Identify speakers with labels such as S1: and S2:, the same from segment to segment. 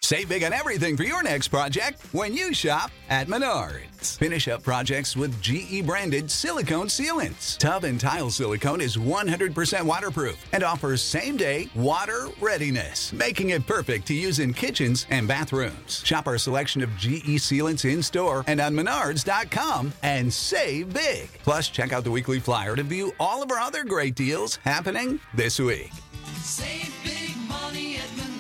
S1: Save big on everything for your next project when you shop at Menards. Finish up projects with GE-branded silicone sealants. Tub and tile silicone is 100% waterproof and offers same-day water readiness, making it perfect to use in kitchens and bathrooms. Shop our selection of GE sealants in-store and on Menards.com and save big. Plus, check out the weekly flyer to view all of our other great deals happening this week.
S2: Save big money at Menards.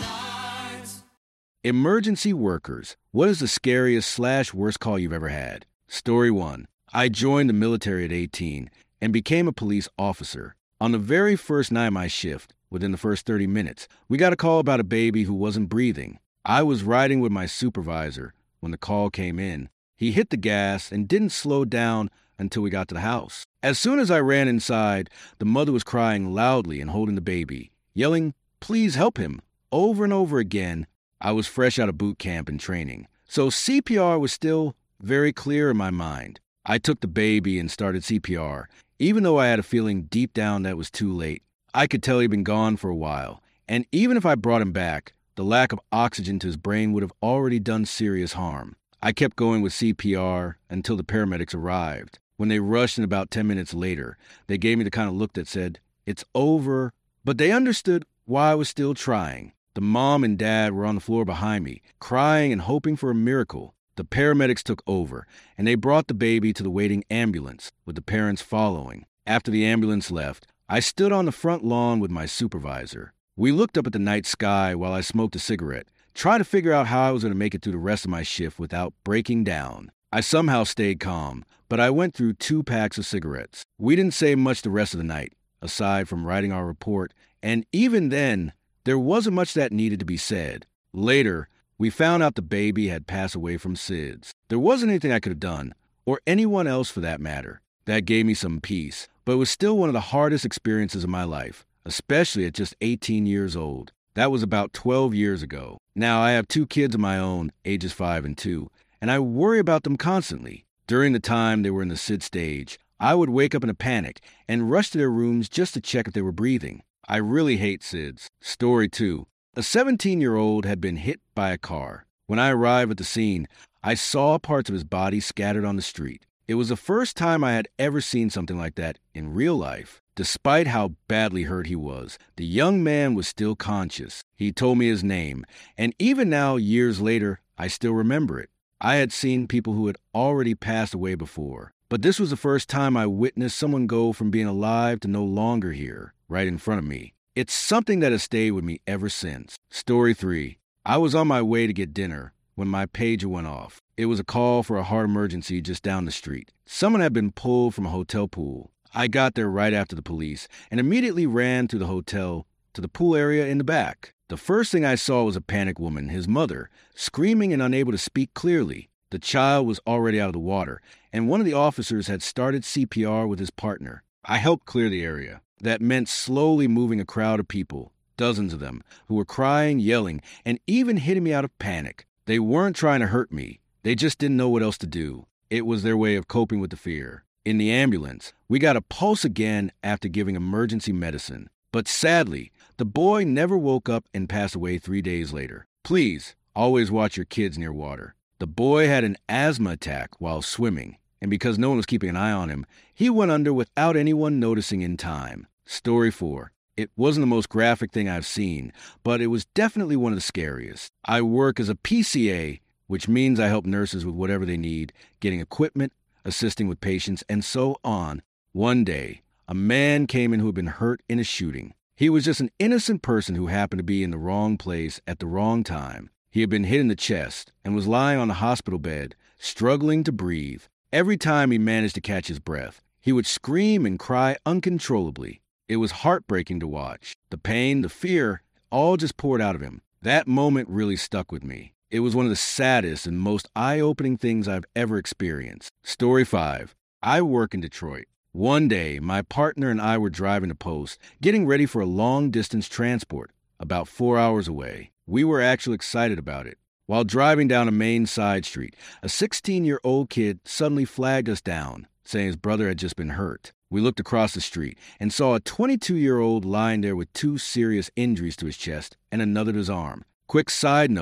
S3: Emergency workers. What is the scariest/worst call you've ever had? Story 1. I joined the military at 18 and became a police officer. On the very first night of my shift, within the first 30 minutes, we got a call about a baby who wasn't breathing. I was riding with my supervisor when the call came in. He hit the gas and didn't slow down until we got to the house. As soon as I ran inside, the mother was crying loudly and holding the baby, yelling, "Please help him," over and over again. I was fresh out of boot camp and training, so CPR was still very clear in my mind. I took the baby and started CPR, even though I had a feeling deep down that was too late. I could tell he'd been gone for a while, and even if I brought him back, the lack of oxygen to his brain would have already done serious harm. I kept going with CPR until the paramedics arrived. When they rushed in about 10 minutes later, they gave me the kind of look that said, "It's over," but they understood why I was still trying. The mom and dad were on the floor behind me, crying and hoping for a miracle. The paramedics took over, and they brought the baby to the waiting ambulance, with the parents following. After the ambulance left, I stood on the front lawn with my supervisor. We looked up at the night sky while I smoked a cigarette, trying to figure out how I was going to make it through the rest of my shift without breaking down. I somehow stayed calm, but I went through 2 packs of cigarettes. We didn't say much the rest of the night, aside from writing our report, and even then, there wasn't much that needed to be said. Later, we found out the baby had passed away from SIDS. There wasn't anything I could have done, or anyone else for that matter. That gave me some peace, but it was still one of the hardest experiences of my life, especially at just 18 years old. That was about 12 years ago. Now I have 2 kids of my own, ages 5 and 2, and I worry about them constantly. During the time they were in the SID stage, I would wake up in a panic and rush to their rooms just to check if they were breathing. I really hate SIDS. Story 2. A 17-year-old had been hit by a car. When I arrived at the scene, I saw parts of his body scattered on the street. It was the first time I had ever seen something like that in real life. Despite how badly hurt he was, the young man was still conscious. He told me his name, and even now, years later, I still remember it. I had seen people who had already passed away before, but this was the first time I witnessed someone go from being alive to no longer here, right in front of me. It's something that has stayed with me ever since. Story 3. I was on my way to get dinner when my pager went off. It was a call for a heart emergency just down the street. Someone had been pulled from a hotel pool. I got there right after the police and immediately ran to the hotel to the pool area in the back. The first thing I saw was a panicked woman, his mother, screaming and unable to speak clearly. The child was already out of the water, and one of the officers had started CPR with his partner. I helped clear the area. That meant slowly moving a crowd of people, dozens of them, who were crying, yelling, and even hitting me out of panic. They weren't trying to hurt me. They just didn't know what else to do. It was their way of coping with the fear. In the ambulance, we got a pulse again after giving emergency medicine. But sadly, the boy never woke up and passed away 3 days later. Please, always watch your kids near water. The boy had an asthma attack while swimming, and because no one was keeping an eye on him, he went under without anyone noticing in time. Story 4. It wasn't the most graphic thing I've seen, but it was definitely one of the scariest. I work as a PCA, which means I help nurses with whatever they need, getting equipment, assisting with patients, and so on. One day, a man came in who had been hurt in a shooting. He was just an innocent person who happened to be in the wrong place at the wrong time. He had been hit in the chest and was lying on a hospital bed, struggling to breathe. Every time he managed to catch his breath, he would scream and cry uncontrollably. It was heartbreaking to watch. The pain, the fear, all just poured out of him. That moment really stuck with me. It was one of the saddest and most eye-opening things I've ever experienced. Story 5. I work in Detroit. One day, my partner and I were driving to Post, getting ready for a long-distance transport, about 4 hours away. We were actually excited about it. While driving down a main side street, a 16-year-old kid suddenly flagged us down, saying his brother had just been hurt. We looked across the street and saw a 22-year-old lying there with 2 serious injuries to his chest and another to his arm. Quick side note,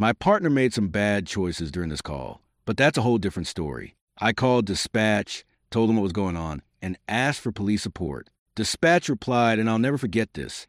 S3: My partner made some bad choices during this call, but that's a whole different story. I called dispatch, told them what was going on, and asked for police support. Dispatch replied, and I'll never forget this,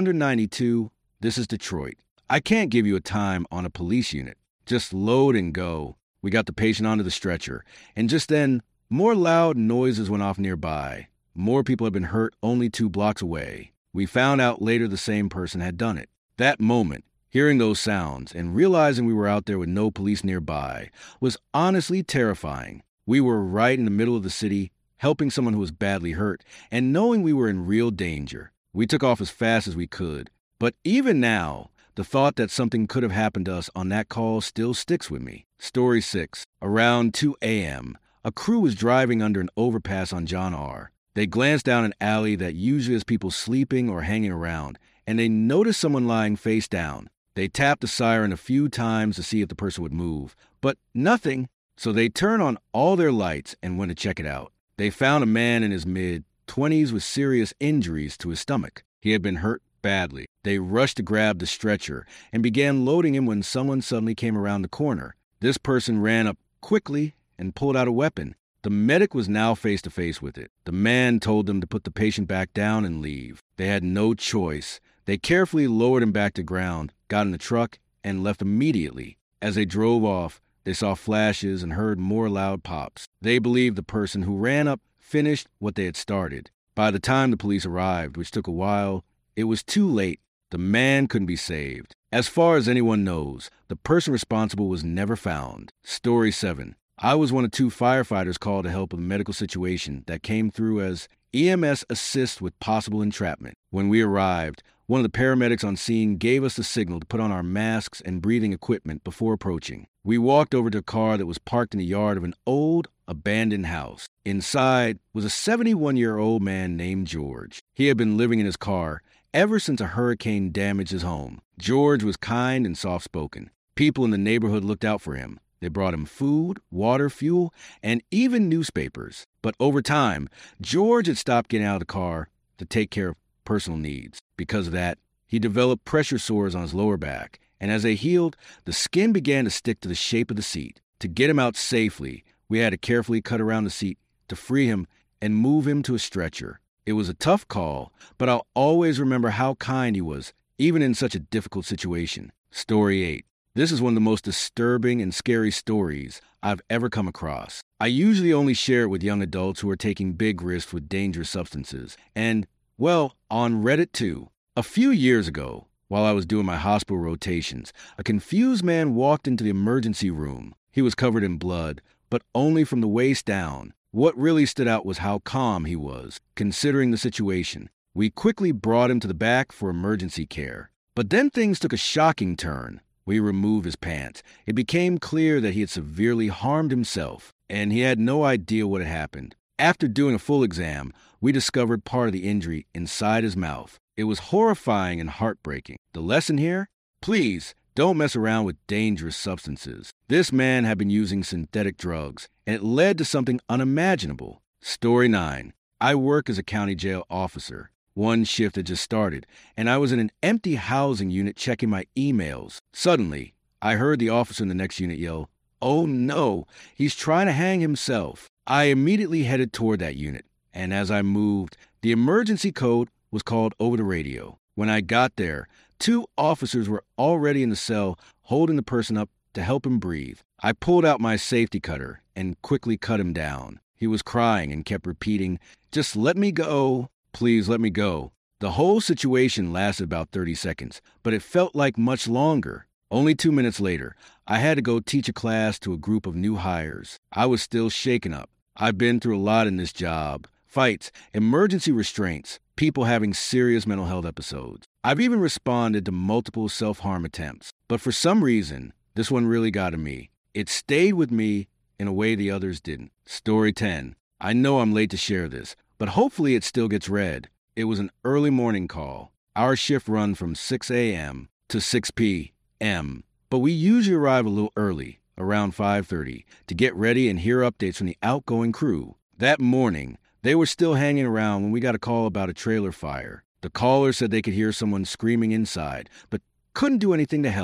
S3: 892, this is Detroit. I can't give you a time on a police unit. Just load and go. We got the patient onto the stretcher, and just then, more loud noises went off nearby. More people had been hurt only 2 blocks away. We found out later the same person had done it. That moment, hearing those sounds and realizing we were out there with no police nearby, was honestly terrifying. We were right in the middle of the city, helping someone who was badly hurt, and knowing we were in real danger. We took off as fast as we could. But even now, the thought that something could have happened to us on that call still sticks with me. Story 6. Around 2 a.m., a crew was driving under an overpass on John R. They glanced down an alley that usually has people sleeping or hanging around, and they noticed someone lying face down. They tapped the siren a few times to see if the person would move, but nothing. So they turned on all their lights and went to check it out. They found a man in his mid-20s with serious injuries to his stomach. He had been hurt badly. They rushed to grab the stretcher and began loading him when someone suddenly came around the corner. This person ran up quickly and pulled out a weapon. The medic was now face to face with it. The man told them to put the patient back down and leave. They had no choice. They carefully lowered him back to ground, got in the truck, and left immediately. As they drove off, they saw flashes and heard more loud pops. They believed the person who ran up finished what they had started. By the time the police arrived, which took a while, it was too late. The man couldn't be saved. As far as anyone knows, the person responsible was never found. Story 7. I was one of 2 firefighters called to help with a medical situation that came through as EMS assist with possible entrapment. When we arrived, one of the paramedics on scene gave us the signal to put on our masks and breathing equipment before approaching. We walked over to a car that was parked in the yard of an old, abandoned house. Inside was a 71-year-old man named George. He had been living in his car ever since a hurricane damaged his home. George was kind and soft-spoken. People in the neighborhood looked out for him. They brought him food, water, fuel, and even newspapers. But over time, George had stopped getting out of the car to take care of personal needs. Because of that, he developed pressure sores on his lower back, and as they healed, the skin began to stick to the shape of the seat. To get him out safely, we had to carefully cut around the seat to free him and move him to a stretcher. It was a tough call, but I'll always remember how kind he was, even in such a difficult situation. Story 8. This is one of the most disturbing and scary stories I've ever come across. I usually only share it with young adults who are taking big risks with dangerous substances, and, well, on Reddit too. A few years ago, while I was doing my hospital rotations, a confused man walked into the emergency room. He was covered in blood, but only from the waist down. What really stood out was how calm he was, considering the situation. We quickly brought him to the back for emergency care. But then things took a shocking turn. We removed his pants. It became clear that he had severely harmed himself, and he had no idea what had happened. After doing a full exam, we discovered part of the injury inside his mouth. It was horrifying and heartbreaking. The lesson here? Please, don't mess around with dangerous substances. This man had been using synthetic drugs, and it led to something unimaginable. Story 9. I work as a county jail officer. One shift had just started, and I was in an empty housing unit checking my emails. Suddenly, I heard the officer in the next unit yell, "Oh no, he's trying to hang himself." I immediately headed toward that unit, and as I moved, the emergency code was called over the radio. When I got there, 2 officers were already in the cell holding the person up to help him breathe. I pulled out my safety cutter and quickly cut him down. He was crying and kept repeating, "Just let me go. Please let me go." The whole situation lasted about 30 seconds, but it felt like much longer. Only 2 minutes later, I had to go teach a class to a group of new hires. I was still shaken up. I've been through a lot in this job. Fights, emergency restraints, people having serious mental health episodes. I've even responded to multiple self-harm attempts. But for some reason, this one really got to me. It stayed with me in a way the others didn't. Story 10. I know I'm late to share this, but hopefully it still gets read. It was an early morning call. Our shift run from 6 a.m. to 6 p.m., but we usually arrive a little early, around 5:30, to get ready and hear updates from the outgoing crew. That morning, they were still hanging around when we got a call about a trailer fire. The caller said they could hear someone screaming inside, but couldn't do anything to help.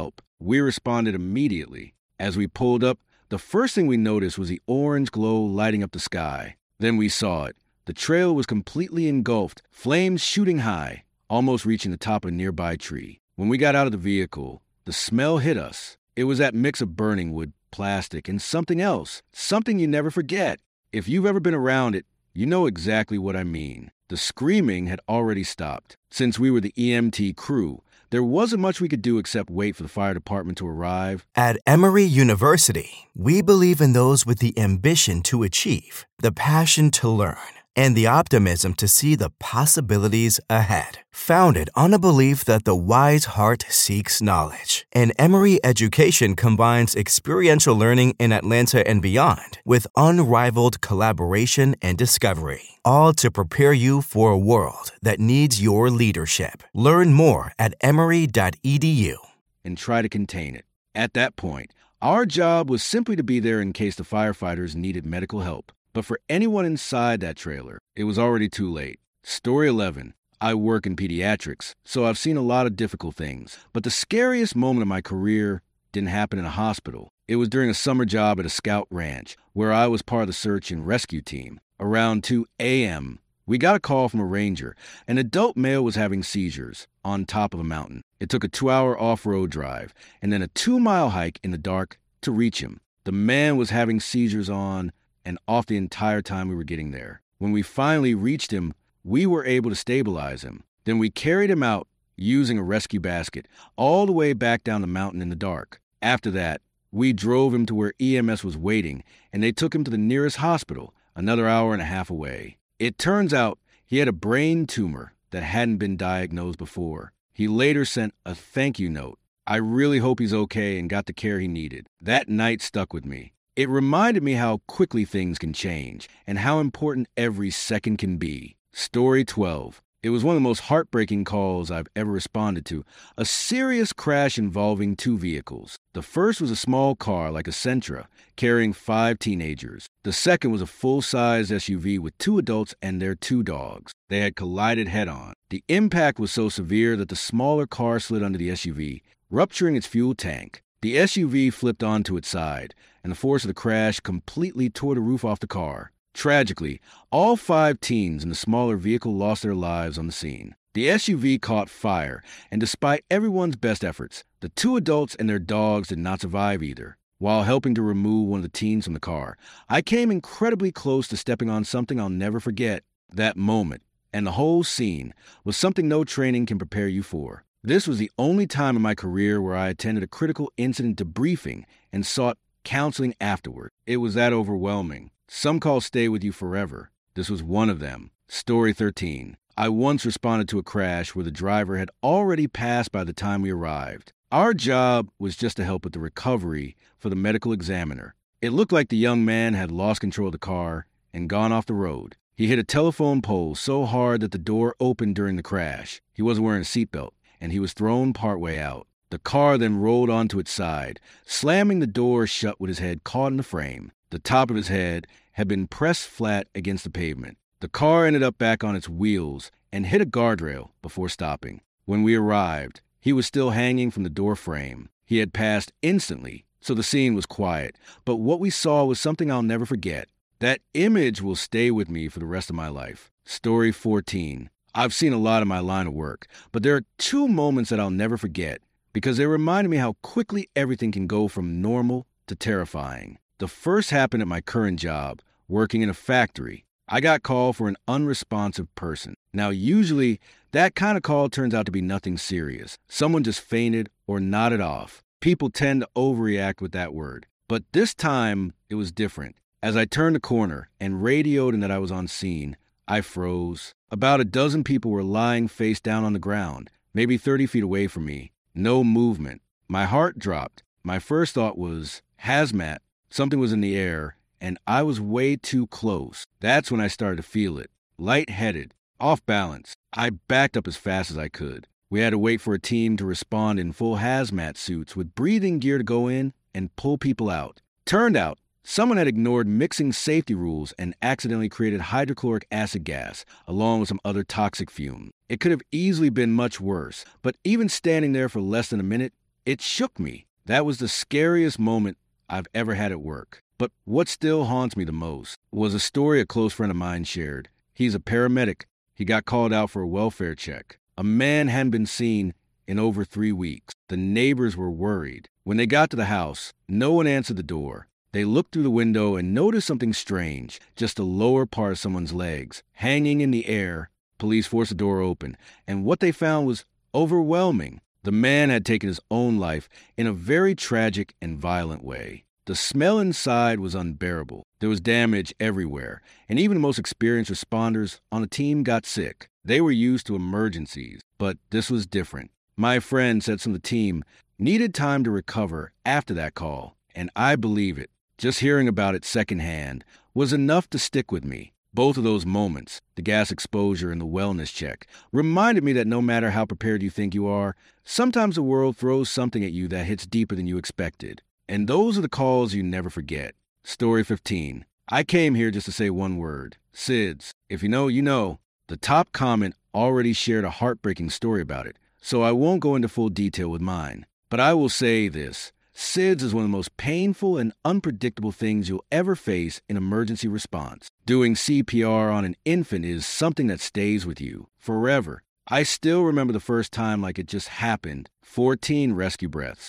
S3: We responded immediately. As we pulled up, the first thing we noticed was the orange glow lighting up the sky. Then we saw it. The trail was completely engulfed, flames shooting high, almost reaching the top of a nearby tree. When we got out of the vehicle, the smell hit us. It was that mix of burning wood, plastic, and something else, something you never forget. If you've ever been around it, you know exactly what I mean. The screaming had already stopped. Since we were the EMT crew, there wasn't much we could do except wait for the fire department to arrive.
S4: At Emory University, we believe in those with the ambition to achieve, the passion to learn, and the optimism to see the possibilities ahead. Founded on a belief that the wise heart seeks knowledge, and Emory education combines experiential learning in Atlanta and beyond with unrivaled collaboration and discovery, all to prepare you for a world that needs your leadership. Learn more at emory.edu.
S3: And try to contain it. At that point, our job was simply to be there in case the firefighters needed medical help. But for anyone inside that trailer, it was already too late. Story 11. I work in pediatrics, so I've seen a lot of difficult things. But the scariest moment of my career didn't happen in a hospital. It was during a summer job at a scout ranch, where I was part of the search and rescue team. Around 2 a.m., we got a call from a ranger. An adult male was having seizures on top of a mountain. It took a 2-hour off-road drive and then a 2-mile hike in the dark to reach him. The man was having seizures on and off the entire time we were getting there. When we finally reached him, we were able to stabilize him. Then we carried him out using a rescue basket all the way back down the mountain in the dark. After that, we drove him to where EMS was waiting, and they took him to the nearest hospital, another hour and a half away. It turns out he had a brain tumor that hadn't been diagnosed before. He later sent a thank you note. I really hope he's okay and got the care he needed. That night stuck with me. It reminded me how quickly things can change and how important every second can be. Story 12. It was one of the most heartbreaking calls I've ever responded to. A serious crash involving 2 vehicles. The first was a small car like a Sentra, carrying 5 teenagers. The second was a full-size SUV with 2 adults and their 2 dogs. They had collided head-on. The impact was so severe that the smaller car slid under the SUV, rupturing its fuel tank. The SUV flipped onto its side, and the force of the crash completely tore the roof off the car. Tragically, all 5 teens in the smaller vehicle lost their lives on the scene. The SUV caught fire, and despite everyone's best efforts, the 2 adults and their dogs did not survive either. While helping to remove one of the teens from the car, I came incredibly close to stepping on something I'll never forget. That moment, and the whole scene, was something no training can prepare you for. This was the only time in my career where I attended a critical incident debriefing and sought counseling afterward. It was that overwhelming. Some calls stay with you forever. This was one of them. Story 13. I once responded to a crash where the driver had already passed by the time we arrived. Our job was just to help with the recovery for the medical examiner. It looked like the young man had lost control of the car and gone off the road. He hit a telephone pole so hard that the door opened during the crash. He wasn't wearing a seatbelt, and he was thrown partway out. The car then rolled onto its side, slamming the door shut with his head caught in the frame. The top of his head had been pressed flat against the pavement. The car ended up back on its wheels and hit a guardrail before stopping. When we arrived, he was still hanging from the door frame. He had passed instantly, so the scene was quiet. But what we saw was something I'll never forget. That image will stay with me for the rest of my life. Story 14. I've seen a lot in my line of work, but there are 2 moments that I'll never forget because they reminded me how quickly everything can go from normal to terrifying. The first happened at my current job, working in a factory. I got called for an unresponsive person. Now, usually, that kind of call turns out to be nothing serious. Someone just fainted or nodded off. People tend to overreact with that word. But this time, it was different. As I turned the corner and radioed that I was on scene, I froze. About a dozen people were lying face down on the ground, maybe 30 feet away from me. No movement. My heart dropped. My first thought was, hazmat. Something was in the air, and I was way too close. That's when I started to feel it. Lightheaded, off balance. I backed up as fast as I could. We had to wait for a team to respond in full hazmat suits with breathing gear to go in and pull people out. Turned out, someone had ignored mixing safety rules and accidentally created hydrochloric acid gas, along with some other toxic fume. It could have easily been much worse, but even standing there for less than a minute, it shook me. That was the scariest moment I've ever had at work. But what still haunts me the most was a story a close friend of mine shared. He's a paramedic. He got called out for a welfare check. A man hadn't been seen in over 3 weeks. The neighbors were worried. When they got to the house, no one answered the door. They looked through the window and noticed something strange, just the lower part of someone's legs, hanging in the air. Police forced the door open, and what they found was overwhelming. The man had taken his own life in a very tragic and violent way. The smell inside was unbearable. There was damage everywhere, and even the most experienced responders on the team got sick. They were used to emergencies, but this was different. My friend said some of the team needed time to recover after that call, and I believe it. Just hearing about it secondhand was enough to stick with me. Both of those moments, the gas exposure and the wellness check, reminded me that no matter how prepared you think you are, sometimes the world throws something at you that hits deeper than you expected. And those are the calls you never forget. Story 15. I came here just to say one word. SIDS. If you know, you know. The top comment already shared a heartbreaking story about it, so I won't go into full detail with mine. But I will say this. SIDS is one of the most painful and unpredictable things you'll ever face in emergency response. Doing CPR on an infant is something that stays with you forever. I still remember the first time like it just happened. 14 rescue breaths,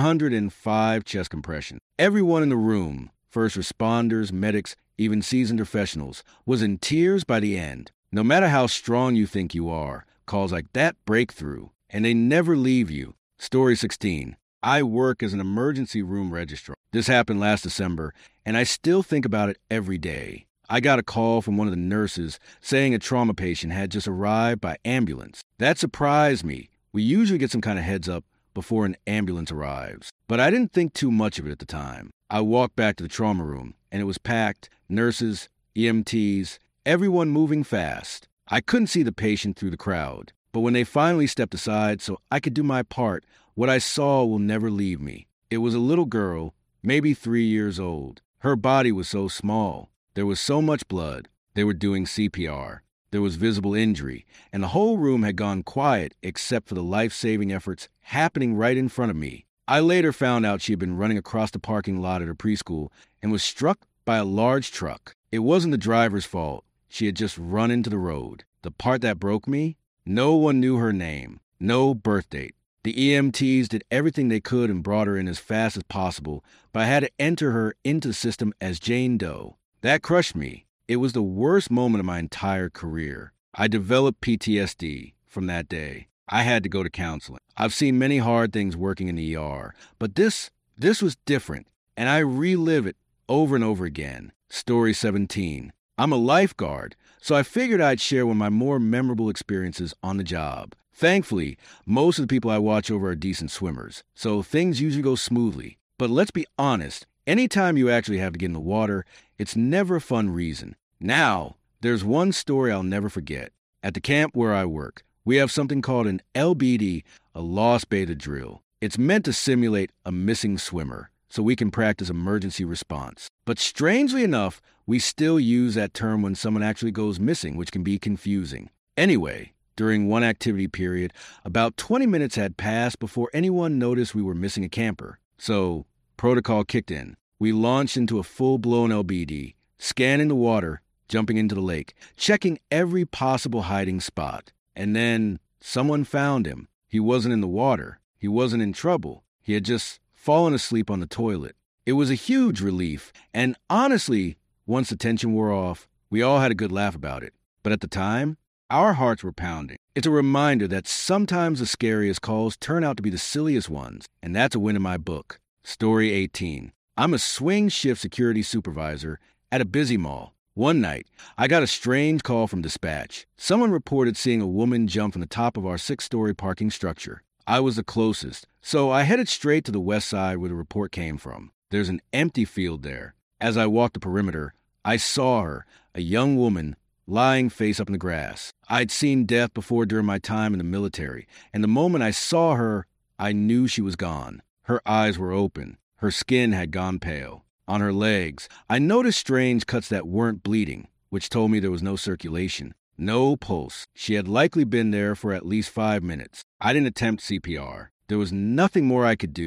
S3: 105 chest compressions. Everyone in the room, first responders, medics, even seasoned professionals, was in tears by the end. No matter how strong you think you are, calls like that break through, and they never leave you. Story 16. I work as an emergency room registrar. This happened last December, and I still think about it every day. I got a call from one of the nurses saying a trauma patient had just arrived by ambulance. That surprised me. We usually get some kind of heads up before an ambulance arrives. But I didn't think too much of it at the time. I walked back to the trauma room, and it was packed. Nurses, EMTs, everyone moving fast. I couldn't see the patient through the crowd. But when they finally stepped aside so I could do my part, what I saw will never leave me. It was a little girl, maybe 3 years old. Her body was so small. There was so much blood. They were doing CPR. There was visible injury, and the whole room had gone quiet except for the life-saving efforts happening right in front of me. I later found out she had been running across the parking lot at her preschool and was struck by a large truck. It wasn't the driver's fault. She had just run into the road. The part that broke me? No one knew her name. No birth date. The EMTs did everything they could and brought her in as fast as possible, but I had to enter her into the system as Jane Doe. That crushed me. It was the worst moment of my entire career. I developed PTSD from that day. I had to go to counseling. I've seen many hard things working in the ER, but this was different, and I relive it over and over again. Story 17. I'm a lifeguard, so I figured I'd share one of my more memorable experiences on the job. Thankfully, most of the people I watch over are decent swimmers, so things usually go smoothly. But let's be honest, anytime you actually have to get in the water, it's never a fun reason. Now, there's one story I'll never forget. At the camp where I work, we have something called an LBD, a lost bather drill. It's meant to simulate a missing swimmer, so we can practice emergency response. But strangely enough, we still use that term when someone actually goes missing, which can be confusing. Anyway, during one activity period, about 20 minutes had passed before anyone noticed we were missing a camper. So, protocol kicked in. We launched into a full-blown LBD, scanning the water, jumping into the lake, checking every possible hiding spot. And then someone found him. He wasn't in the water. He wasn't in trouble. He had just fallen asleep on the toilet. It was a huge relief, and honestly, once the tension wore off, we all had a good laugh about it. But at the time, our hearts were pounding. It's a reminder that sometimes the scariest calls turn out to be the silliest ones, and that's a win in my book. Story 18. I'm a swing shift security supervisor at a busy mall. One night, I got a strange call from dispatch. Someone reported seeing a woman jump from the top of our 6-story parking structure. I was the closest, so I headed straight to the west side where the report came from. There's an empty field there. As I walked the perimeter, I saw her, a young woman, lying face up in the grass. I'd seen death before during my time in the military, and the moment I saw her, I knew she was gone. Her eyes were open. Her skin had gone pale. On her legs, I noticed strange cuts that weren't bleeding, which told me there was no circulation. No pulse. She had likely been there for at least 5 minutes. I didn't attempt CPR. There was nothing more I could do.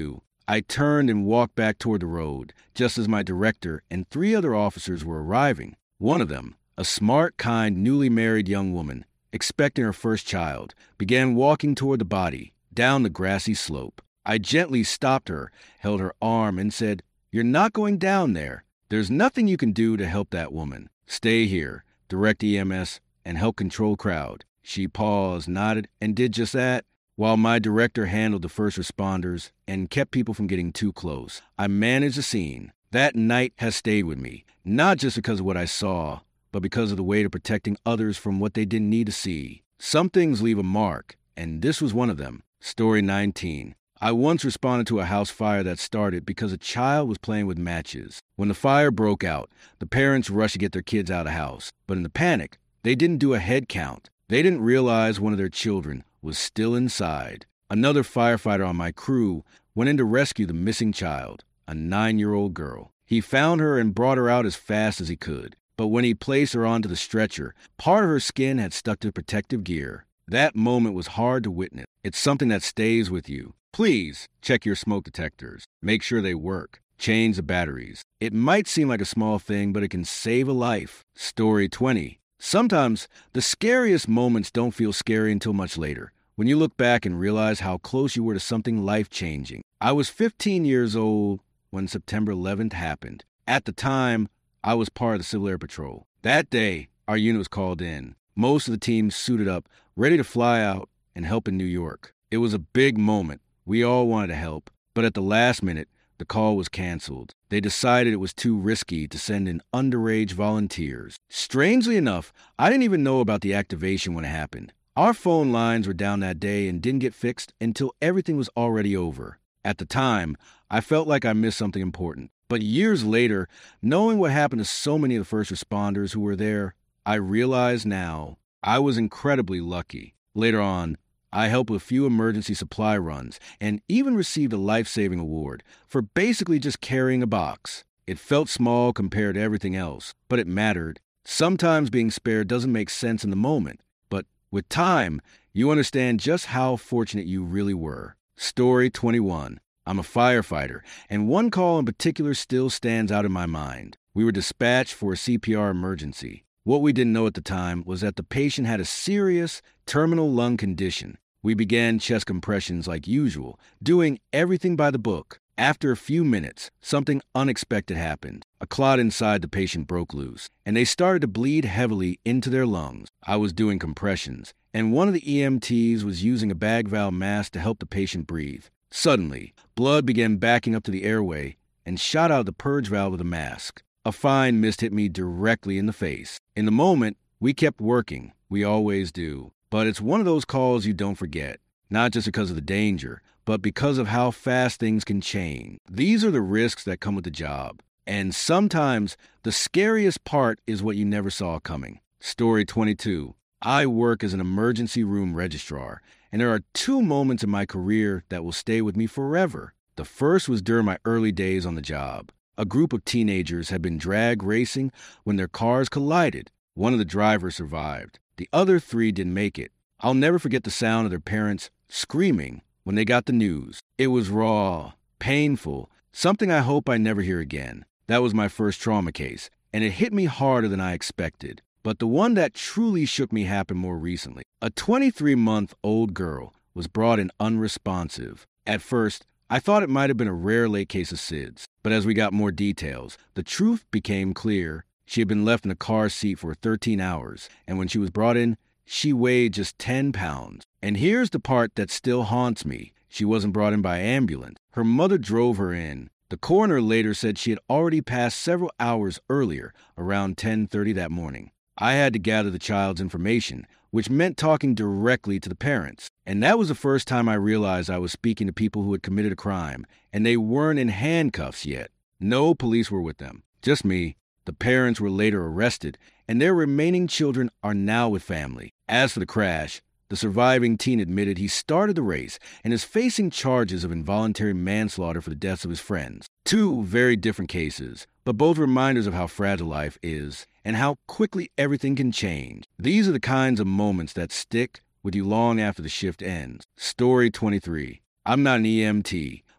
S3: I turned and walked back toward the road, just as my director and 3 other officers were arriving. One of them, a smart, kind, newly married young woman, expecting her first child, began walking toward the body, down the grassy slope. I gently stopped her, held her arm, and said, "You're not going down there. There's nothing you can do to help that woman. Stay here, direct EMS, and help control crowd." She paused, nodded, and did just that, while my director handled the first responders and kept people from getting too close. I managed the scene. That night has stayed with me, not just because of what I saw, but because of the weight of protecting others from what they didn't need to see. Some things leave a mark, and this was one of them. Story 19. I once responded to a house fire that started because a child was playing with matches. When the fire broke out, the parents rushed to get their kids out of the house. But in the panic, they didn't do a head count. They didn't realize one of their children was still inside. Another firefighter on my crew went in to rescue the missing child, a 9-year-old girl. He found her and brought her out as fast as he could. But when he placed her onto the stretcher, part of her skin had stuck to protective gear. That moment was hard to witness. It's something that stays with you. Please check your smoke detectors. Make sure they work. Change the batteries. It might seem like a small thing, but it can save a life. Story 20. Sometimes the scariest moments don't feel scary until much later, when you look back and realize how close you were to something life-changing. I was 15 years old when September 11th happened. At the time, I was part of the Civil Air Patrol. That day, our unit was called in. Most of the team suited up, ready to fly out and help in New York. It was a big moment. We all wanted to help, but at the last minute, the call was canceled. They decided it was too risky to send in underage volunteers. Strangely enough, I didn't even know about the activation when it happened. Our phone lines were down that day and didn't get fixed until everything was already over. At the time, I felt like I missed something important. But years later, knowing what happened to so many of the first responders who were there, I realize now I was incredibly lucky. Later on, I helped with a few emergency supply runs and even received a life-saving award for basically just carrying a box. It felt small compared to everything else, but it mattered. Sometimes being spared doesn't make sense in the moment, but with time, you understand just how fortunate you really were. Story 21. I'm a firefighter, and one call in particular still stands out in my mind. We were dispatched for a CPR emergency. What we didn't know at the time was that the patient had a serious terminal lung condition. We began chest compressions like usual, doing everything by the book. After a few minutes, something unexpected happened. A clot inside the patient broke loose, and they started to bleed heavily into their lungs. I was doing compressions, and one of the EMTs was using a bag valve mask to help the patient breathe. Suddenly, blood began backing up to the airway and shot out of the purge valve of the mask. A fine mist hit me directly in the face. In the moment, we kept working. We always do. But it's one of those calls you don't forget. Not just because of the danger, but because of how fast things can change. These are the risks that come with the job. And sometimes, the scariest part is what you never saw coming. Story 22. I work as an emergency room registrar, and there are 2 moments in my career that will stay with me forever. The first was during my early days on the job. A group of teenagers had been drag racing when their cars collided. One of the drivers survived. The other 3 didn't make it. I'll never forget the sound of their parents screaming when they got the news. It was raw, painful, something I hope I never hear again. That was my first trauma case, and it hit me harder than I expected. But the one that truly shook me happened more recently. A 23-month-old girl was brought in unresponsive. At first, I thought it might have been a rare late case of SIDS, but as we got more details, the truth became clear. She had been left in a car seat for 13 hours, and when she was brought in, she weighed just 10 pounds. And here's the part that still haunts me. She wasn't brought in by ambulance. Her mother drove her in. The coroner later said she had already passed several hours earlier, around 10:30 that morning. I had to gather the child's information, which meant talking directly to the parents. And that was the first time I realized I was speaking to people who had committed a crime, and they weren't in handcuffs yet. No police were with them, just me. The parents were later arrested, and their remaining children are now with family. As for the crash, the surviving teen admitted he started the race and is facing charges of involuntary manslaughter for the deaths of his friends. 2 very different cases, but both reminders of how fragile life is and how quickly everything can change. These are the kinds of moments that stick with you long after the shift ends. Story 23. I'm not an EMT,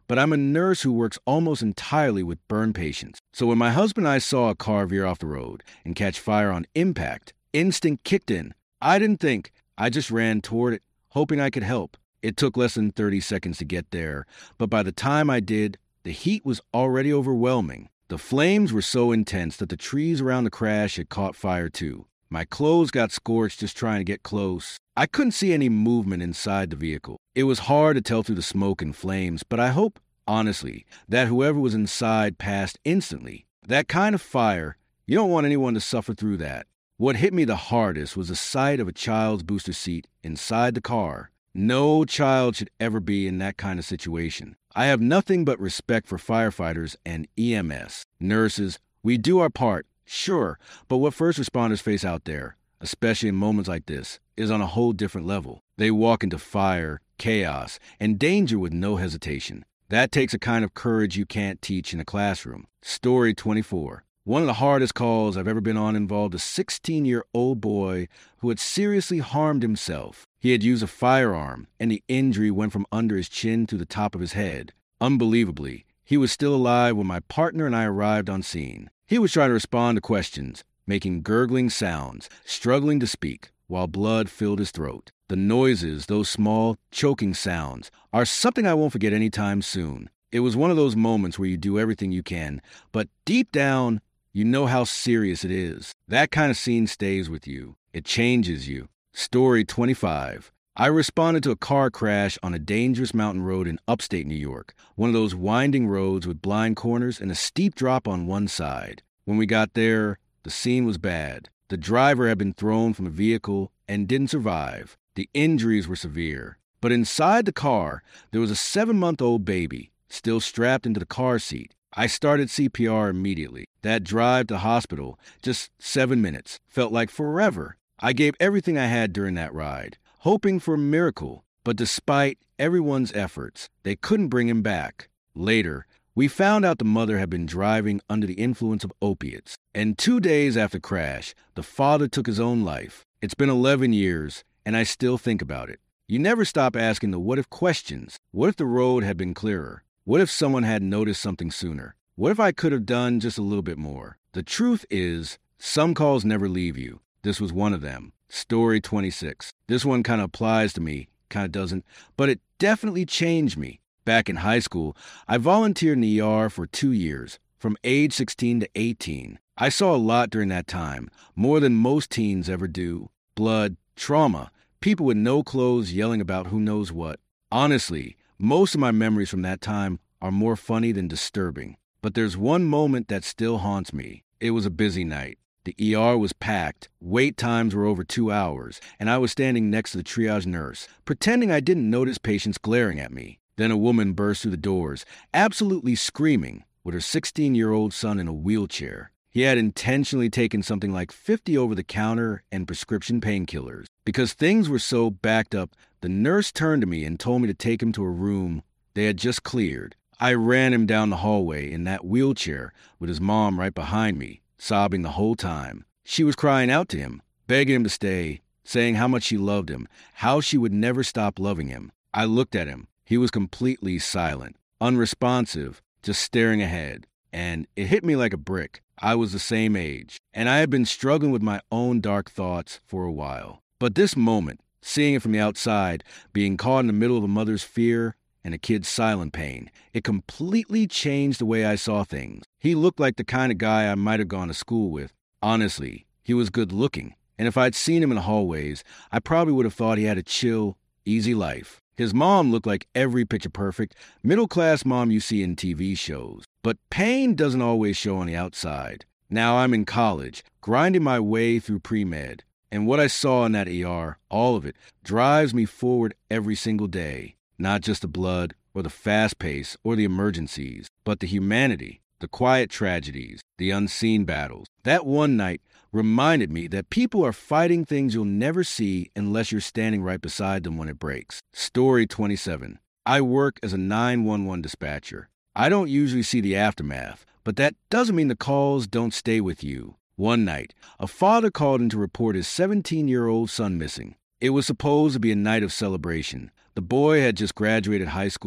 S3: but I'm a nurse who works almost entirely with burn patients. So when my husband and I saw a car veer off the road and catch fire on impact, instinct kicked in. I didn't think. I just ran toward it, hoping I could help. It took less than 30 seconds to get there, but by the time I did, the heat was already overwhelming. The flames were so intense that the trees around the crash had caught fire too. My clothes got scorched just trying to get close. I couldn't see any movement inside the vehicle. It was hard to tell through the smoke and flames, but I hope, honestly, that whoever was inside passed instantly. That kind of fire, you don't want anyone to suffer through that. What hit me the hardest was the sight of a child's booster seat inside the car. No child should ever be in that kind of situation. I have nothing but respect for firefighters and EMS. Nurses, we do our part, sure, but what first responders face out there, especially in moments like this, is on a whole different level. They walk into fire, chaos, and danger with no hesitation. That takes a kind of courage you can't teach in a classroom. Story 24. One of the hardest calls I've ever been on involved a 16-year-old boy who had seriously harmed himself. He had used a firearm, and the injury went from under his chin to the top of his head. Unbelievably, he was still alive when my partner and I arrived on scene. He was trying to respond to questions, making gurgling sounds, struggling to speak, while blood filled his throat. The noises, those small, choking sounds, are something I won't forget anytime soon. It was one of those moments where you do everything you can, but deep down, you know how serious it is. That kind of scene stays with you. It changes you. Story 25. I responded to a car crash on a dangerous mountain road in upstate New York, one of those winding roads with blind corners and a steep drop on one side. When we got there, the scene was bad. The driver had been thrown from a vehicle and didn't survive. The injuries were severe. But inside the car, there was a 7-month-old baby, still strapped into the car seat. I started CPR immediately. That drive to hospital, just 7 minutes, felt like forever. I gave everything I had during that ride, hoping for a miracle. But despite everyone's efforts, they couldn't bring him back. Later, we found out the mother had been driving under the influence of opiates. And 2 days after crash, the father took his own life. It's been 11 years, and I still think about it. You never stop asking the what-if questions. What if the road had been clearer? What if someone had noticed something sooner? What if I could have done just a little bit more? The truth is, some calls never leave you. This was one of them. Story 26. This one kind of applies to me, kind of doesn't, but it definitely changed me. Back in high school, I volunteered in the ER for 2 years, from age 16 to 18. I saw a lot during that time, more than most teens ever do. Blood, trauma, people with no clothes yelling about who knows what. Honestly, most of my memories from that time are more funny than disturbing. But there's one moment that still haunts me. It was a busy night. The ER was packed, wait times were over 2 hours, and I was standing next to the triage nurse, pretending I didn't notice patients glaring at me. Then a woman burst through the doors, absolutely screaming, with her 16-year-old son in a wheelchair. He had intentionally taken something like 50 over-the-counter and prescription painkillers. Because things were so backed up, the nurse turned to me and told me to take him to a room they had just cleared. I ran him down the hallway in that wheelchair with his mom right behind me, sobbing the whole time. She was crying out to him, begging him to stay, saying how much she loved him, how she would never stop loving him. I looked at him. He was completely silent, unresponsive, just staring ahead. And it hit me like a brick. I was the same age, and I had been struggling with my own dark thoughts for a while. But this moment, seeing it from the outside, being caught in the middle of a mother's fear and a kid's silent pain, it completely changed the way I saw things. He looked like the kind of guy I might have gone to school with. Honestly, he was good looking, and if I'd seen him in the hallways, I probably would have thought he had a chill, easy life. His mom looked like every picture-perfect, middle-class mom you see in TV shows. But pain doesn't always show on the outside. Now I'm in college, grinding my way through pre-med. And what I saw in that ER, all of it, drives me forward every single day. Not just the blood, or the fast pace, or the emergencies, but the humanity, the quiet tragedies, the unseen battles. That one night reminded me that people are fighting things you'll never see unless you're standing right beside them when it breaks. Story 27. I work as a 911 dispatcher. I don't usually see the aftermath, but that doesn't mean the calls don't stay with you. One night, a father called in to report his 17-year-old son missing. It was supposed to be a night of celebration. The boy had just graduated high school,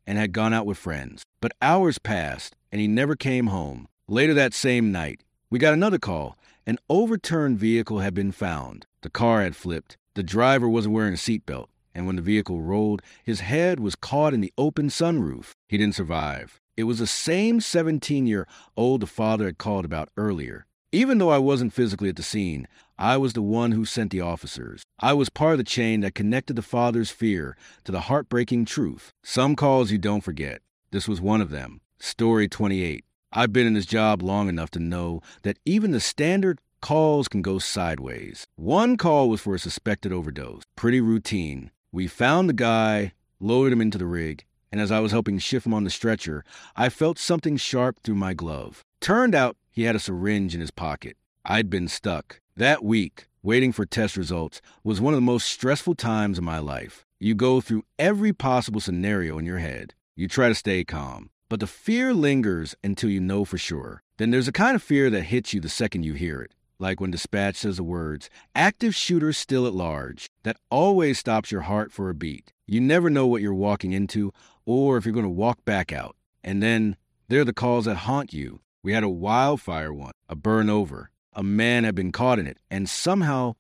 S3: and had gone out with friends. But hours passed, and he never came home. Later that same night, we got another call. An overturned vehicle had been found. The car had flipped. The driver wasn't wearing a seatbelt, and when the vehicle rolled, his head was caught in the open sunroof. He didn't survive. It was the same 17-year-old the father had called about earlier. Even though I wasn't physically at the scene, I was the one who sent the officers. I was part of the chain that connected the father's fear to the heartbreaking truth. Some calls you don't forget. This was one of them. Story 28. I've been in this job long enough to know that even the standard calls can go sideways. One call was for a suspected overdose. Pretty routine. We found the guy, loaded him into the rig, and as I was helping shift him on the stretcher, I felt something sharp through my glove. Turned out he had a syringe in his pocket. I'd been stuck. That week, waiting for test results, was one of the most stressful times of my life. You go through every possible scenario in your head. You try to stay calm, but the fear lingers until you know for sure. Then there's a kind of fear that hits you the second you hear it, like when dispatch says the words, "active shooter still at large." That always stops your heart for a beat. You never know what you're walking into or if you're going to walk back out. And then there are the calls that haunt you. We had a wildfire one, a burn over. A man had been caught in it, and somehow,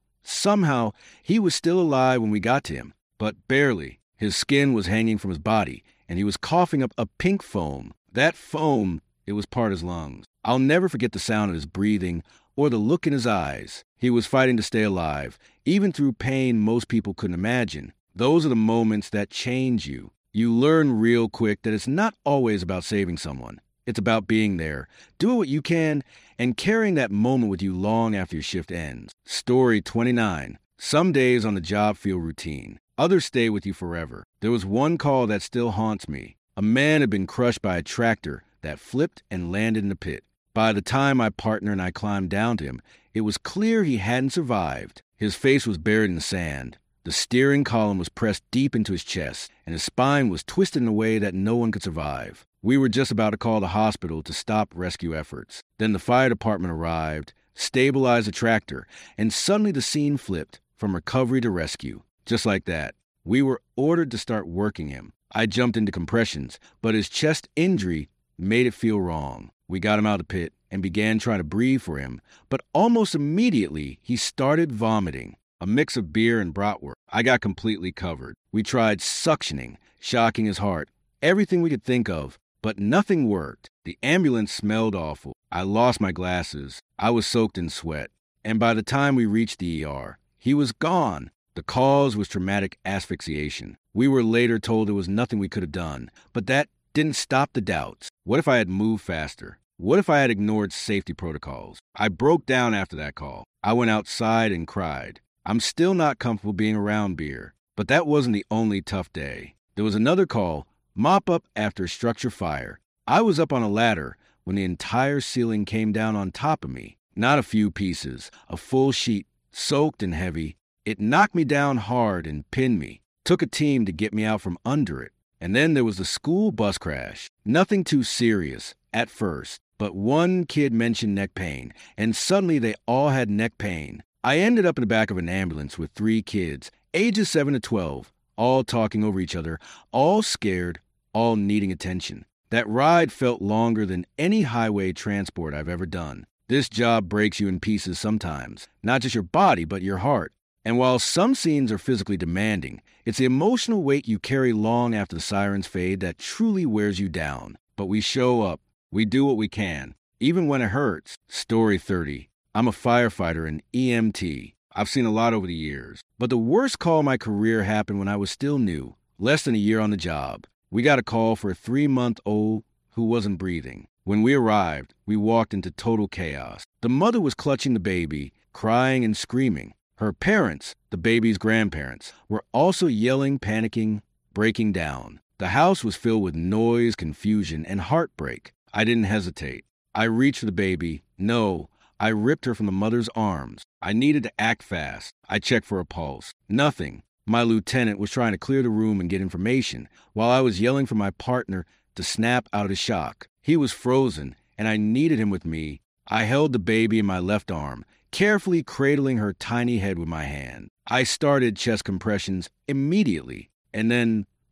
S3: he was still alive when we got to him, but barely. His skin was hanging from his body, and he was coughing up a pink foam. That foam, it was part of his lungs. I'll never forget the sound of his breathing or the look in his eyes. He was fighting to stay alive, even through pain most people couldn't imagine. Those are the moments that change you. You learn real quick that it's not always about saving someone. It's about being there, doing what you can, and carrying that moment with you long after your shift ends. Story 29. Some days on the job feel routine. Others stay with you forever. There was one call that still haunts me. A man had been crushed by a tractor that flipped and landed in a pit. By the time my partner and I climbed down to him, it was clear he hadn't survived. His face was buried in the sand. The steering column was pressed deep into his chest, and his spine was twisted in a way that no one could survive. We were just about to call the hospital to stop rescue efforts. Then the fire department arrived, stabilized the tractor, and suddenly the scene flipped from recovery to rescue. Just like that. We were ordered to start working him. I jumped into compressions, but his chest injury made it feel wrong. We got him out of the pit and began trying to breathe for him, but almost immediately he started vomiting. A mix of beer and bratwurst. I got completely covered. We tried suctioning, shocking his heart, everything we could think of, but nothing worked. The ambulance smelled awful. I lost my glasses. I was soaked in sweat. And by the time we reached the ER, he was gone. The cause was traumatic asphyxiation. We were later told there was nothing we could have done, but that didn't stop the doubts. What if I had moved faster? What if I had ignored safety protocols? I broke down after that call. I went outside and cried. I'm still not comfortable being around beer, but that wasn't the only tough day. There was another call, mop up after a structure fire. I was up on a ladder when the entire ceiling came down on top of me. Not a few pieces, a full sheet, soaked and heavy. It knocked me down hard and pinned me. Took a team to get me out from under it. And then there was the school bus crash. Nothing too serious at first, but one kid mentioned neck pain, and suddenly they all had neck pain. I ended up in the back of an ambulance with 3 kids, ages 7 to 12, all talking over each other, all scared, all needing attention. That ride felt longer than any highway transport I've ever done. This job breaks you in pieces sometimes, not just your body, but your heart. And while some scenes are physically demanding, it's the emotional weight you carry long after the sirens fade that truly wears you down. But we show up. We do what we can, even when it hurts. Story 30. I'm a firefighter and EMT. I've seen a lot over the years. But the worst call in my career happened when I was still new, less than a year on the job. We got a call for a 3-month-old who wasn't breathing. When we arrived, we walked into total chaos. The mother was clutching the baby, crying and screaming. Her parents, the baby's grandparents, were also yelling, panicking, breaking down. The house was filled with noise, confusion, and heartbreak. I didn't hesitate. I reached for the baby. No, I ripped her from the mother's arms. I needed to act fast. I checked for a pulse. Nothing. My lieutenant was trying to clear the room and get information, while I was yelling for my partner to snap out of the shock. He was frozen, and I needed him with me. I held the baby in my left arm, carefully cradling her tiny head with my hand. I started chest compressions immediately, and then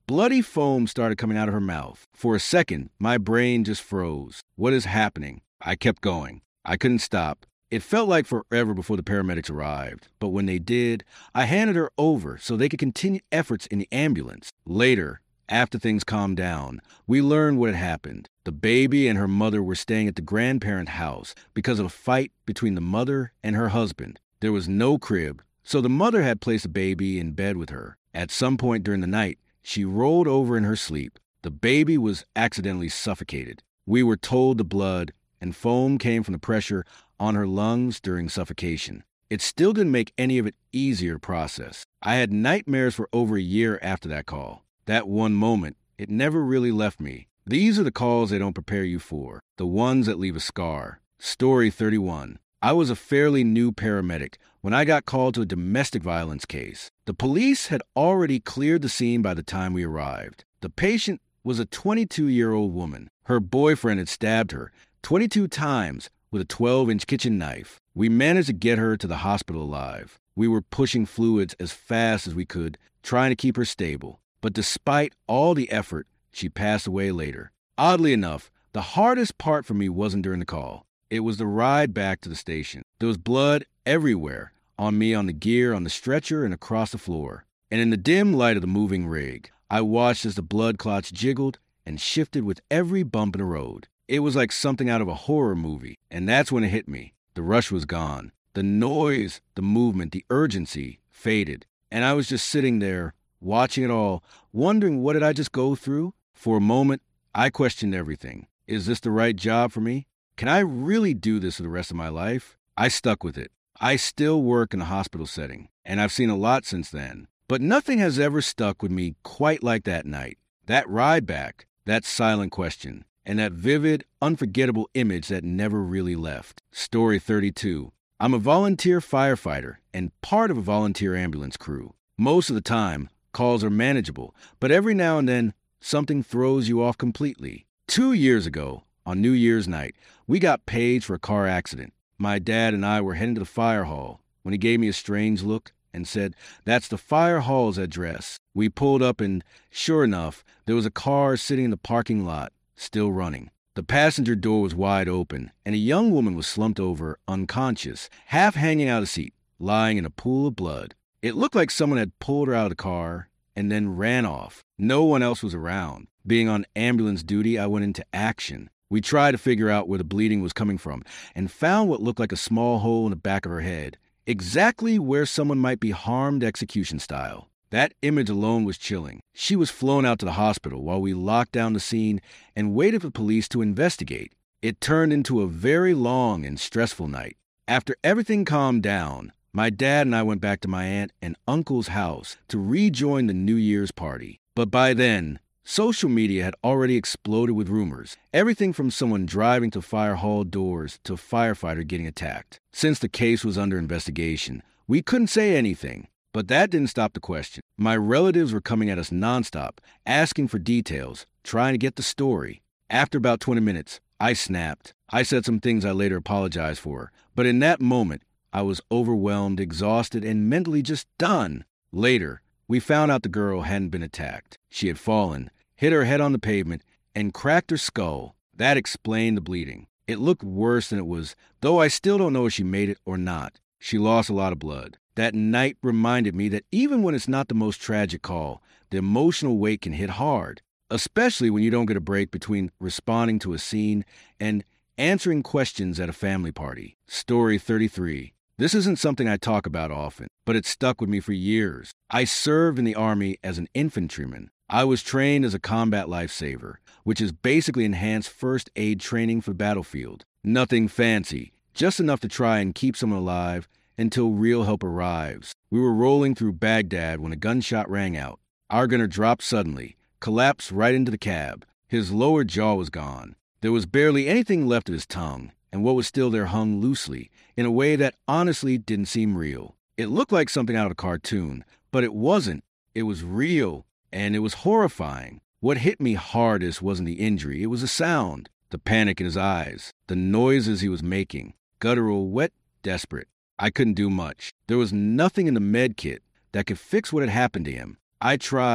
S3: Bloody foam started coming out of her mouth. For a second, my brain just froze. What is happening? I kept going. I couldn't stop. It felt like forever before the paramedics arrived, but when they did, I handed her over so they could continue efforts in the ambulance. Later, after things calmed down, we learned what had happened. The baby and her mother were staying at the grandparent house because of a fight between the mother and her husband. There was no crib, so the mother had placed the baby in bed with her. At some point during the night, she rolled over in her sleep. The baby was accidentally suffocated. We were told the blood and foam came from the pressure on her lungs during suffocation. It still didn't make any of it easier to process. I had nightmares for over a year after that call. That one moment, it never really left me. These are the calls they don't prepare you for, the ones that leave a scar. Story 31. I was a fairly new paramedic when I got called to a domestic violence case. The police had already cleared the scene by the time we arrived. The patient was a 22-year-old woman. Her boyfriend had stabbed her 22 times with a 12-inch kitchen knife. We managed to get her to the hospital alive. We were pushing fluids as fast as we could, trying to keep her stable. But despite all the effort, she passed away later. Oddly enough, the hardest part for me wasn't during the call. It was the ride back to the station. There was blood everywhere, on me, on the gear, on the stretcher, and across the floor. And in the dim light of the moving rig, I watched as the blood clots jiggled and shifted with every bump in the road. It was like something out of a horror movie, and that's when it hit me. The rush was gone. The noise, the movement, the urgency faded, and I was just sitting there, watching it all, wondering what did I just go through? For a moment, I questioned everything. Is this the right job for me? Can I really do this for the rest of my life? I stuck with it. I still work in a hospital setting, and I've seen a lot since then. But nothing has ever stuck with me quite like that night. That ride back, that silent question, and that vivid, unforgettable image that never really left. Story 32. I'm a volunteer firefighter and part of a volunteer ambulance crew. Most of the time, calls are manageable, but every now and then, something throws you off completely. 2 years ago, on New Year's night, we got paged for a car accident. My dad and I were heading to the fire hall when he gave me a strange look and said, "That's the fire hall's address." We pulled up and, sure enough, there was a car sitting in the parking lot, still running. The passenger door was wide open, and a young woman was slumped over, unconscious, half hanging out of the seat, lying in a pool of blood. It looked like someone had pulled her out of the car and then ran off. No one else was around. Being on ambulance duty, I went into action. We tried to figure out where the bleeding was coming from and found what looked like a small hole in the back of her head, exactly where someone might be harmed execution style. That image alone was chilling. She was flown out to the hospital while we locked down the scene and waited for police to investigate. It turned into a very long and stressful night. After everything calmed down, my dad and I went back to my aunt and uncle's house to rejoin the New Year's party. But by then, social media had already exploded with rumors. Everything from someone driving to fire hall doors to a firefighter getting attacked. Since the case was under investigation, we couldn't say anything. But that didn't stop the question. My relatives were coming at us nonstop, asking for details, trying to get the story. After about 20 minutes, I snapped. I said some things I later apologized for. But in that moment, I was overwhelmed, exhausted, and mentally just done. Later, we found out the girl hadn't been attacked. She had fallen, hit her head on the pavement, and cracked her skull. That explained the bleeding. It looked worse than it was, though I still don't know if she made it or not. She lost a lot of blood. That night reminded me that even when it's not the most tragic call, the emotional weight can hit hard, especially when you don't get a break between responding to a scene and answering questions at a family party. Story 33. This isn't something I talk about often, but it stuck with me for years. I served in the Army as an infantryman. I was trained as a combat lifesaver, which is basically enhanced first aid training for the battlefield. Nothing fancy, just enough to try and keep someone alive until real help arrives. We were rolling through Baghdad when a gunshot rang out. Our gunner dropped suddenly, collapsed right into the cab. His lower jaw was gone. There was barely anything left of his tongue, and what was still there hung loosely, in a way that honestly didn't seem real. It looked like something out of a cartoon, but it wasn't. It was real, and it was horrifying. What hit me hardest wasn't the injury, it was the sound, the panic in his eyes, the noises he was making, guttural, wet, desperate. I couldn't do much. There was nothing in the med kit that could fix what had happened to him. I tried,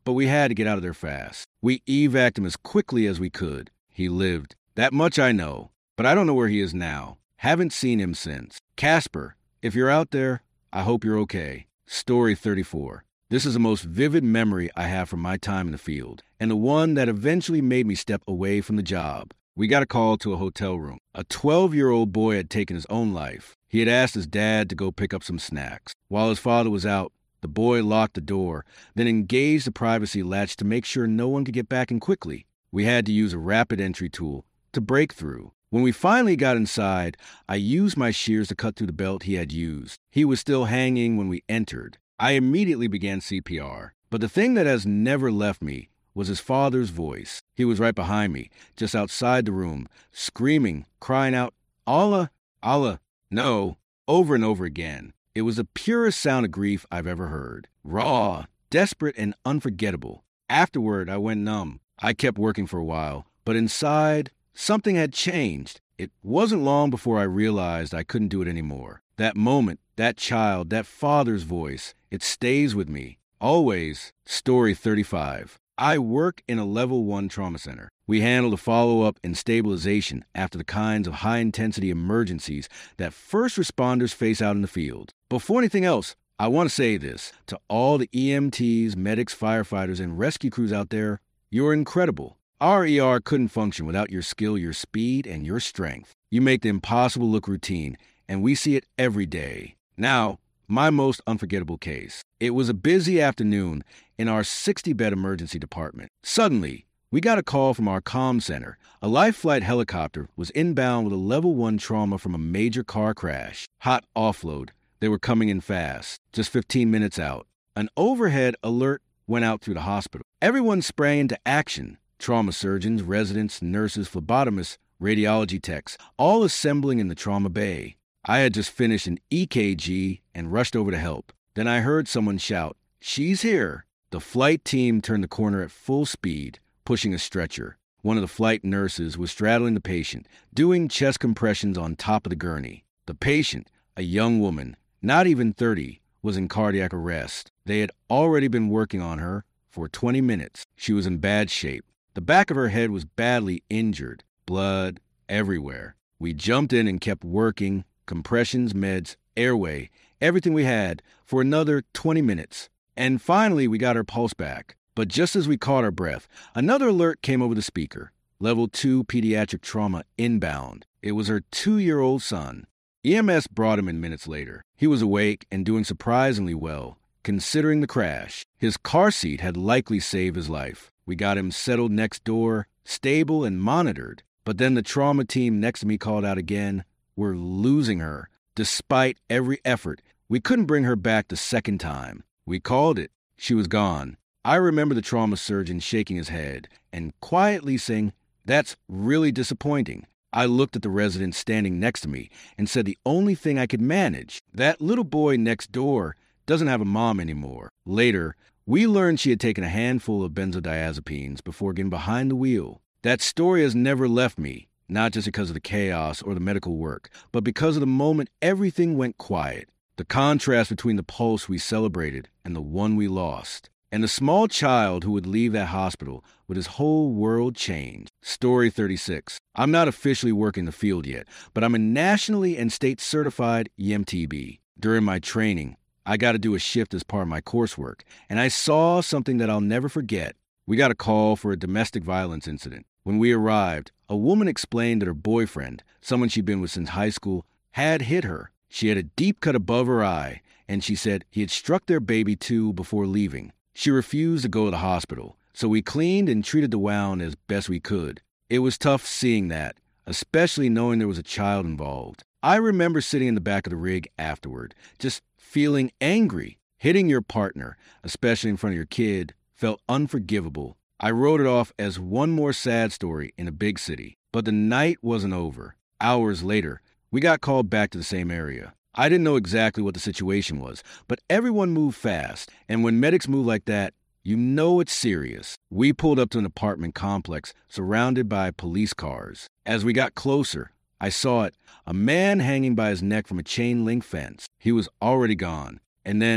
S3: but we had to get out of there fast. We evac'd him as quickly as we could. He lived. That much I know, but I don't know where he is now. Haven't seen him since. Casper, if you're out there, I hope you're okay. Story 34. This is the most vivid memory I have from my time in the field, and the one that eventually made me step away from the job. We got a call to a hotel room. A 12-year-old boy had taken his own life. He had asked his dad to go pick up some snacks. While his father was out, the boy locked the door, then engaged the privacy latch to make sure no one could get back in quickly. We had to use a rapid entry tool to break through. When we finally got inside, I used my shears to cut through the belt he had used. He was still hanging when we entered. I immediately began CPR, but the thing that has never left me was his father's voice. He was right behind me, just outside the room, screaming, crying out, Allah, Allah, no, over and over again. It was the purest sound of grief I've ever heard. Raw, desperate, and unforgettable. Afterward, I went numb. I kept working for a while, but inside, something had changed. It wasn't long before I realized I couldn't do it anymore. That moment, that child, that father's voice, it stays with me. Always. Story 35. I work in a level 1 trauma center. We handle the follow-up and stabilization after the kinds of high-intensity emergencies that first responders face out in the field. Before anything else, I want to say this to all the EMTs, medics, firefighters, and rescue crews out there. You're incredible. Our ER couldn't function without your skill, your speed, and your strength. You make the impossible look routine, and we see it every day. Now, my most unforgettable case. It was a busy afternoon in our 60-bed emergency department. Suddenly, we got a call from our comm center. A life flight helicopter was inbound with a level 1 trauma from a major car crash. Hot offload. They were coming in fast, just 15 minutes out. An overhead alert went out through the hospital. Everyone sprang into action. Trauma surgeons, residents, nurses, phlebotomists, radiology techs, all assembling in the trauma bay. I had just finished an EKG and rushed over to help. Then I heard someone shout, "She's here!" The flight team turned the corner at full speed, pushing a stretcher. One of the flight nurses was straddling the patient, doing chest compressions on top of the gurney. The patient, a young woman, not even 30, was in cardiac arrest. They had already been working on her for 20 minutes. She was in bad shape. The back of her head was badly injured, blood everywhere. We jumped in and kept working, compressions, meds, airway, everything we had, for another 20 minutes. And finally, we got her pulse back. But just as we caught our breath, another alert came over the speaker. Level 2 pediatric trauma inbound. It was her 2-year-old son. EMS brought him in minutes later. He was awake and doing surprisingly well, considering the crash. His car seat had likely saved his life. We got him settled next door, stable and monitored. But then the trauma team next to me called out again, "We're losing her." Despite every effort, we couldn't bring her back the second time. We called it. She was gone. I remember the trauma surgeon shaking his head and quietly saying, "That's really disappointing." I looked at the resident standing next to me and said the only thing I could manage. That little boy next door doesn't have a mom anymore. Later, we learned she had taken a handful of benzodiazepines before getting behind the wheel. That story has never left me, not just because of the chaos or the medical work, but because of the moment everything went quiet. The contrast between the pulse we celebrated and the one we lost. And the small child who would leave that hospital with his whole world changed. Story 36. I'm not officially working the field yet, but I'm a nationally and state certified EMTB. During my training, I got to do a shift as part of my coursework, and I saw something that I'll never forget. We got a call for a domestic violence incident. When we arrived, a woman explained that her boyfriend, someone she'd been with since high school, had hit her. She had a deep cut above her eye, and she said he had struck their baby too before leaving. She refused to go to the hospital, so we cleaned and treated the wound as best we could. It was tough seeing that, especially knowing there was a child involved. I remember sitting in the back of the rig afterward, just feeling angry. Hitting your partner, especially in front of your kid, felt unforgivable. I wrote it off as one more sad story in a big city. But the night wasn't over. Hours later, we got called back to the same area. I didn't know exactly what the situation was, but everyone moved fast, and when medics move like that, you know it's serious. We pulled up to an apartment complex surrounded by police cars. As we got closer, I saw it, a man hanging by his neck from a chain link fence. He was already gone. And then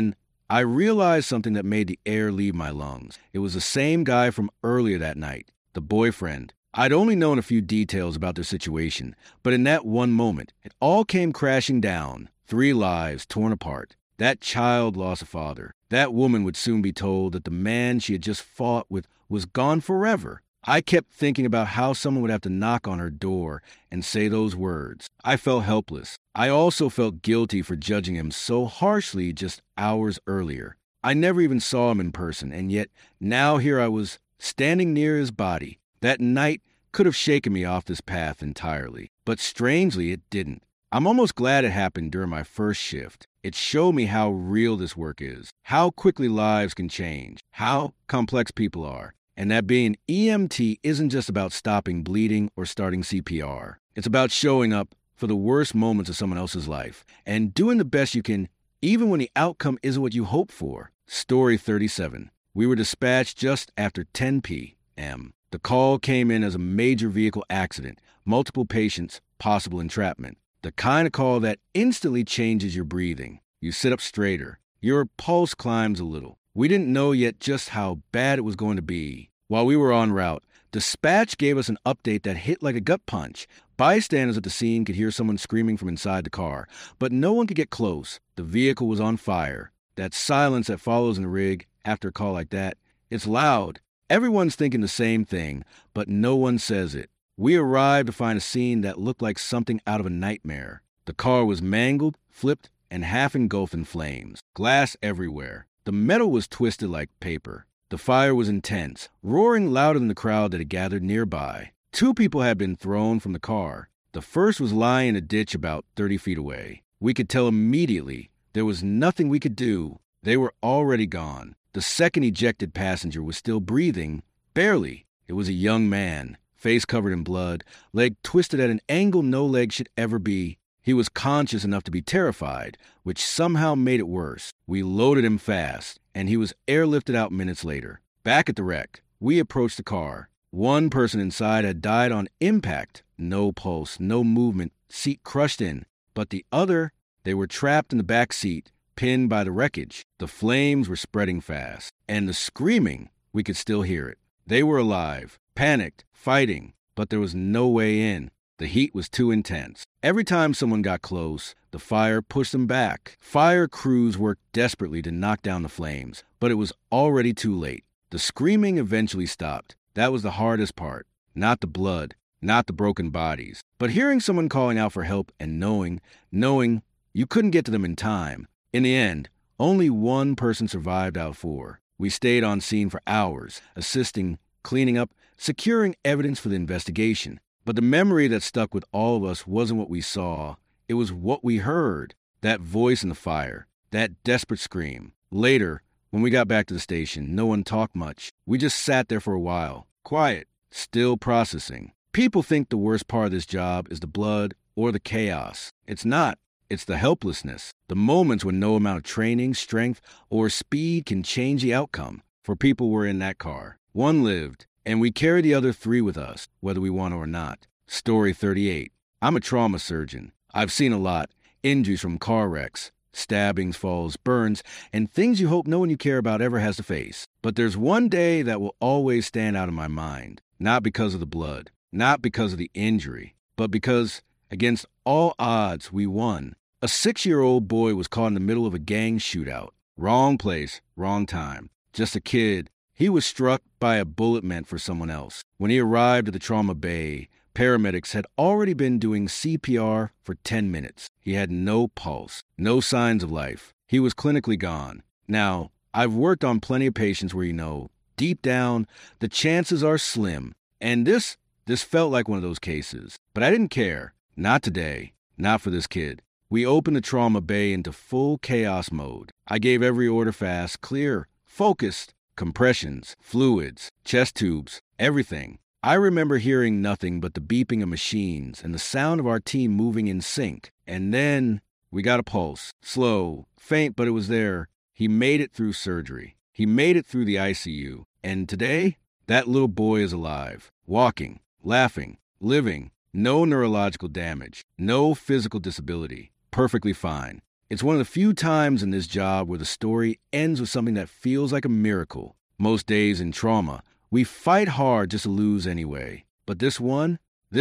S3: I realized something that made the air leave my lungs. It was the same guy from earlier that night, the boyfriend. I'd only known a few details about their situation, but in that one moment, it all came crashing down. 3 lives torn apart. That child lost a father. That woman would soon be told that the man she had just fought with was gone forever. I kept thinking about how someone would have to knock on her door and say those words. I felt helpless. I also felt guilty for judging him so harshly just hours earlier. I never even saw him in person, and yet now here I was, standing near his body. That night could have shaken me off this path entirely, but strangely it didn't. I'm almost glad it happened during my first shift. It showed me how real this work is, how quickly lives can change, how complex people are, and that being EMT isn't just about stopping bleeding or starting CPR. It's about showing up for the worst moments of someone else's life and doing the best you can even when the outcome isn't what you hope for. Story 37. We were dispatched just after 10 p.m. The call came in as a major vehicle accident, multiple patients, possible entrapment. The kind of call that instantly changes your breathing. You sit up straighter. Your pulse climbs a little. We didn't know yet just how bad it was going to be. While we were en route, dispatch gave us an update that hit like a gut punch. Bystanders at the scene could hear someone screaming from inside the car, but no one could get close. The vehicle was on fire. That silence that follows in the rig after a call like that, it's loud. Everyone's thinking the same thing, but no one says it. We arrived to find a scene that looked like something out of a nightmare. The car was mangled, flipped, and half engulfed in flames. Glass everywhere. The metal was twisted like paper. The fire was intense, roaring louder than the crowd that had gathered nearby. 2 people had been thrown from the car. The first was lying in a ditch about 30 feet away. We could tell immediately there was nothing we could do. They were already gone. The second ejected passenger was still breathing, barely. It was a young man, face covered in blood, leg twisted at an angle no leg should ever be. He was conscious enough to be terrified, which somehow made it worse. We loaded him fast, and he was airlifted out minutes later. Back at the wreck, we approached the car. 1 person inside had died on impact. No pulse, no movement, seat crushed in. But the other, they were trapped in the back seat, pinned by the wreckage. The flames were spreading fast, and the screaming, we could still hear it. They were alive, panicked, fighting, but there was no way in. The heat was too intense. Every time someone got close, the fire pushed them back. Fire crews worked desperately to knock down the flames, but it was already too late. The screaming eventually stopped. That was the hardest part. Not the blood, not the broken bodies, but hearing someone calling out for help and knowing you couldn't get to them in time. In the end, only 1 person survived out of 4. We stayed on scene for hours, assisting, cleaning up, securing evidence for the investigation. But the memory that stuck with all of us wasn't what we saw. It was what we heard. That voice in the fire. That desperate scream. Later, when we got back to the station, no one talked much. We just sat there for a while. Quiet. Still processing. People think the worst part of this job is the blood or the chaos. It's not. It's the helplessness. The moments when no amount of training, strength, or speed can change the outcome. For people who were in that car. 1 lived. And we carry the other 3 with us, whether we want to or not. Story 38. I'm a trauma surgeon. I've seen a lot. Injuries from car wrecks, stabbings, falls, burns, and things you hope no one you care about ever has to face. But there's one day that will always stand out in my mind. Not because of the blood, not because of the injury, but because, against all odds, we won. A 6-year-old boy was caught in the middle of a gang shootout. Wrong place, wrong time. Just a kid. He was struck by a bullet meant for someone else. When he arrived at the trauma bay, paramedics had already been doing CPR for 10 minutes. He had no pulse, no signs of life. He was clinically gone. Now, I've worked on plenty of patients where deep down, the chances are slim. And this felt like one of those cases. But I didn't care. Not today. Not for this kid. We opened the trauma bay into full chaos mode. I gave every order fast, clear, focused. Compressions, fluids, chest tubes, everything. I remember hearing nothing but the beeping of machines and the sound of our team moving in sync. And then we got a pulse. Slow, faint, but it was there. He made it through surgery. He made it through the ICU. And today, that little boy is alive, walking, laughing, living. No neurological damage, no physical disability. Perfectly fine. It's one of the few times in this job where the story ends with something that feels like a miracle. Most days in trauma, we fight hard just to lose anyway. But this one,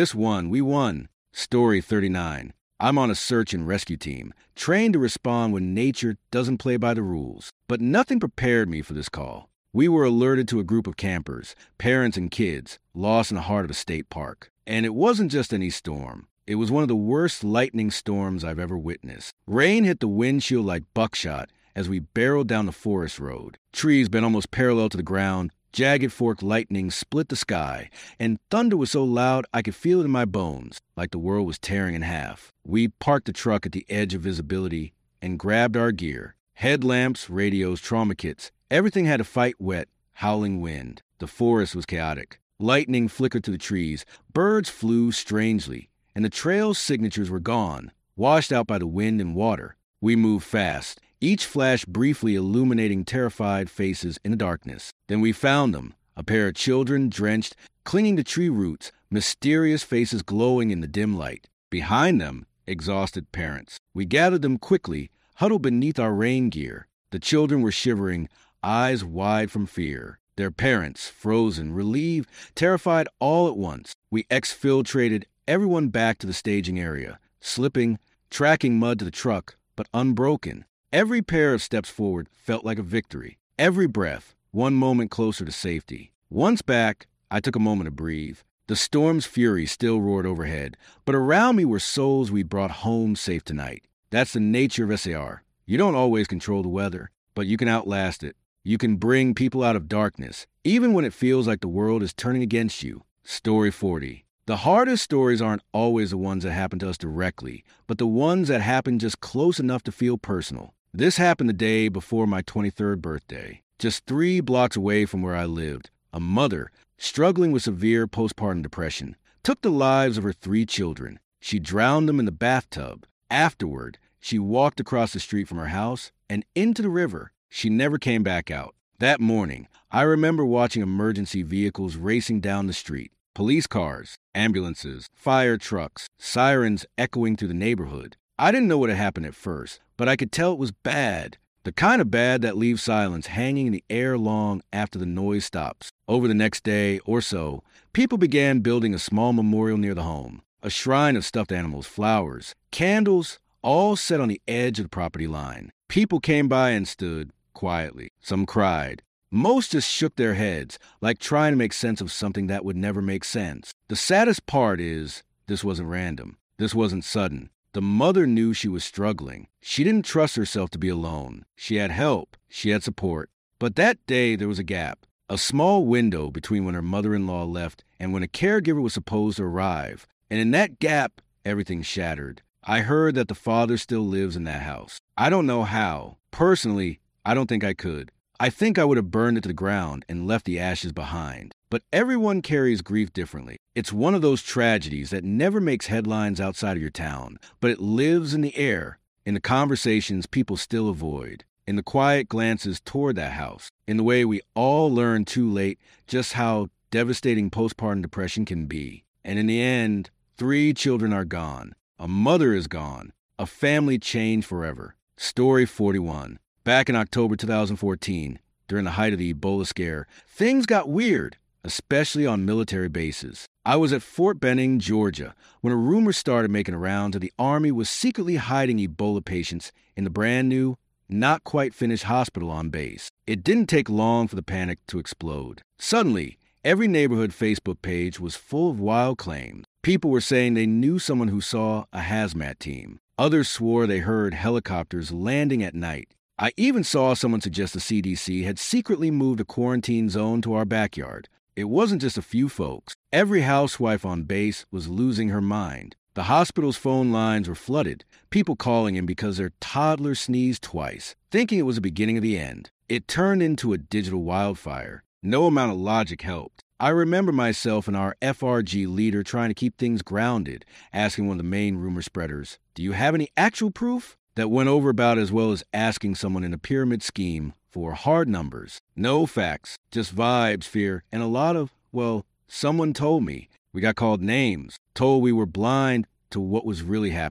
S3: we won. Story 39. I'm on a search and rescue team, trained to respond when nature doesn't play by the rules. But nothing prepared me for this call. We were alerted to a group of campers, parents and kids, lost in the heart of a state park. And it wasn't just any storm. It was one of the worst lightning storms I've ever witnessed. Rain hit the windshield like buckshot as we barreled down the forest road. Trees bent almost parallel to the ground, jagged forked lightning split the sky, and thunder was so loud I could feel it in my bones, like the world was tearing in half. We parked the truck at the edge of visibility and grabbed our gear. Headlamps, radios, trauma kits. Everything had to fight wet, howling wind. The forest was chaotic. Lightning flickered through the trees. Birds flew strangely, and the trail's signatures were gone, washed out by the wind and water. We moved fast, each flash briefly illuminating terrified faces in the darkness. Then we found them, a pair of children drenched, clinging to tree roots, mysterious faces glowing in the dim light. Behind them, exhausted parents. We gathered them quickly, huddled beneath our rain gear. The children were shivering, eyes wide from fear. Their parents, frozen, relieved, terrified all at once. We exfiltrated everyone back to the staging area, slipping, tracking mud to the truck, but unbroken. Every pair of steps forward felt like a victory. Every breath, one moment closer to safety. Once back, I took a moment to breathe. The storm's fury still roared overhead, but around me were souls we brought home safe tonight. That's the nature of SAR. You don't always control the weather, but you can outlast it. You can bring people out of darkness, even when it feels like the world is turning against you. Story 40. The hardest stories aren't always the ones that happen to us directly, but the ones that happen just close enough to feel personal. This happened the day before my 23rd birthday. Just 3 blocks away from where I lived, a mother, struggling with severe postpartum depression, took the lives of her 3 children. She drowned them in the bathtub. Afterward, she walked across the street from her house and into the river. She never came back out. That morning, I remember watching emergency vehicles racing down the street. Police cars, ambulances, fire trucks, sirens echoing through the neighborhood. I didn't know what had happened at first, but I could tell it was bad. The kind of bad that leaves silence hanging in the air long after the noise stops. Over the next day or so, people began building a small memorial near the home. A shrine of stuffed animals, flowers, candles, all set on the edge of the property line. People came by and stood quietly. Some cried. Most just shook their heads, like trying to make sense of something that would never make sense. The saddest part is, this wasn't random. This wasn't sudden. The mother knew she was struggling. She didn't trust herself to be alone. She had help. She had support. But that day, there was a gap. A small window between when her mother-in-law left and when a caregiver was supposed to arrive. And in that gap, everything shattered. I heard that the father still lives in that house. I don't know how. Personally, I don't think I could. I think I would have burned it to the ground and left the ashes behind. But everyone carries grief differently. It's one of those tragedies that never makes headlines outside of your town, but it lives in the air, in the conversations people still avoid, in the quiet glances toward that house, in the way we all learn too late just how devastating postpartum depression can be. And in the end, 3 children are gone. A mother is gone. A family changed forever. Story 41. Back in October 2014, during the height of the Ebola scare, things got weird, especially on military bases. I was at Fort Benning, Georgia, when a rumor started making around that the Army was secretly hiding Ebola patients in the brand new, not quite finished hospital on base. It didn't take long for the panic to explode. Suddenly, every neighborhood Facebook page was full of wild claims. People were saying they knew someone who saw a hazmat team. Others swore they heard helicopters landing at night. I even saw someone suggest the CDC had secretly moved a quarantine zone to our backyard. It wasn't just a few folks. Every housewife on base was losing her mind. The hospital's phone lines were flooded, people calling in because their toddler sneezed twice, thinking it was the beginning of the end. It turned into a digital wildfire. No amount of logic helped. I remember myself and our FRG leader trying to keep things grounded, asking one of the main rumor spreaders, "Do you have any actual proof?" That went over about as well as asking someone in a pyramid scheme for hard numbers. No facts, just vibes, fear, and a lot of, well, someone told me. We got called names, told we were blind to what was really happening.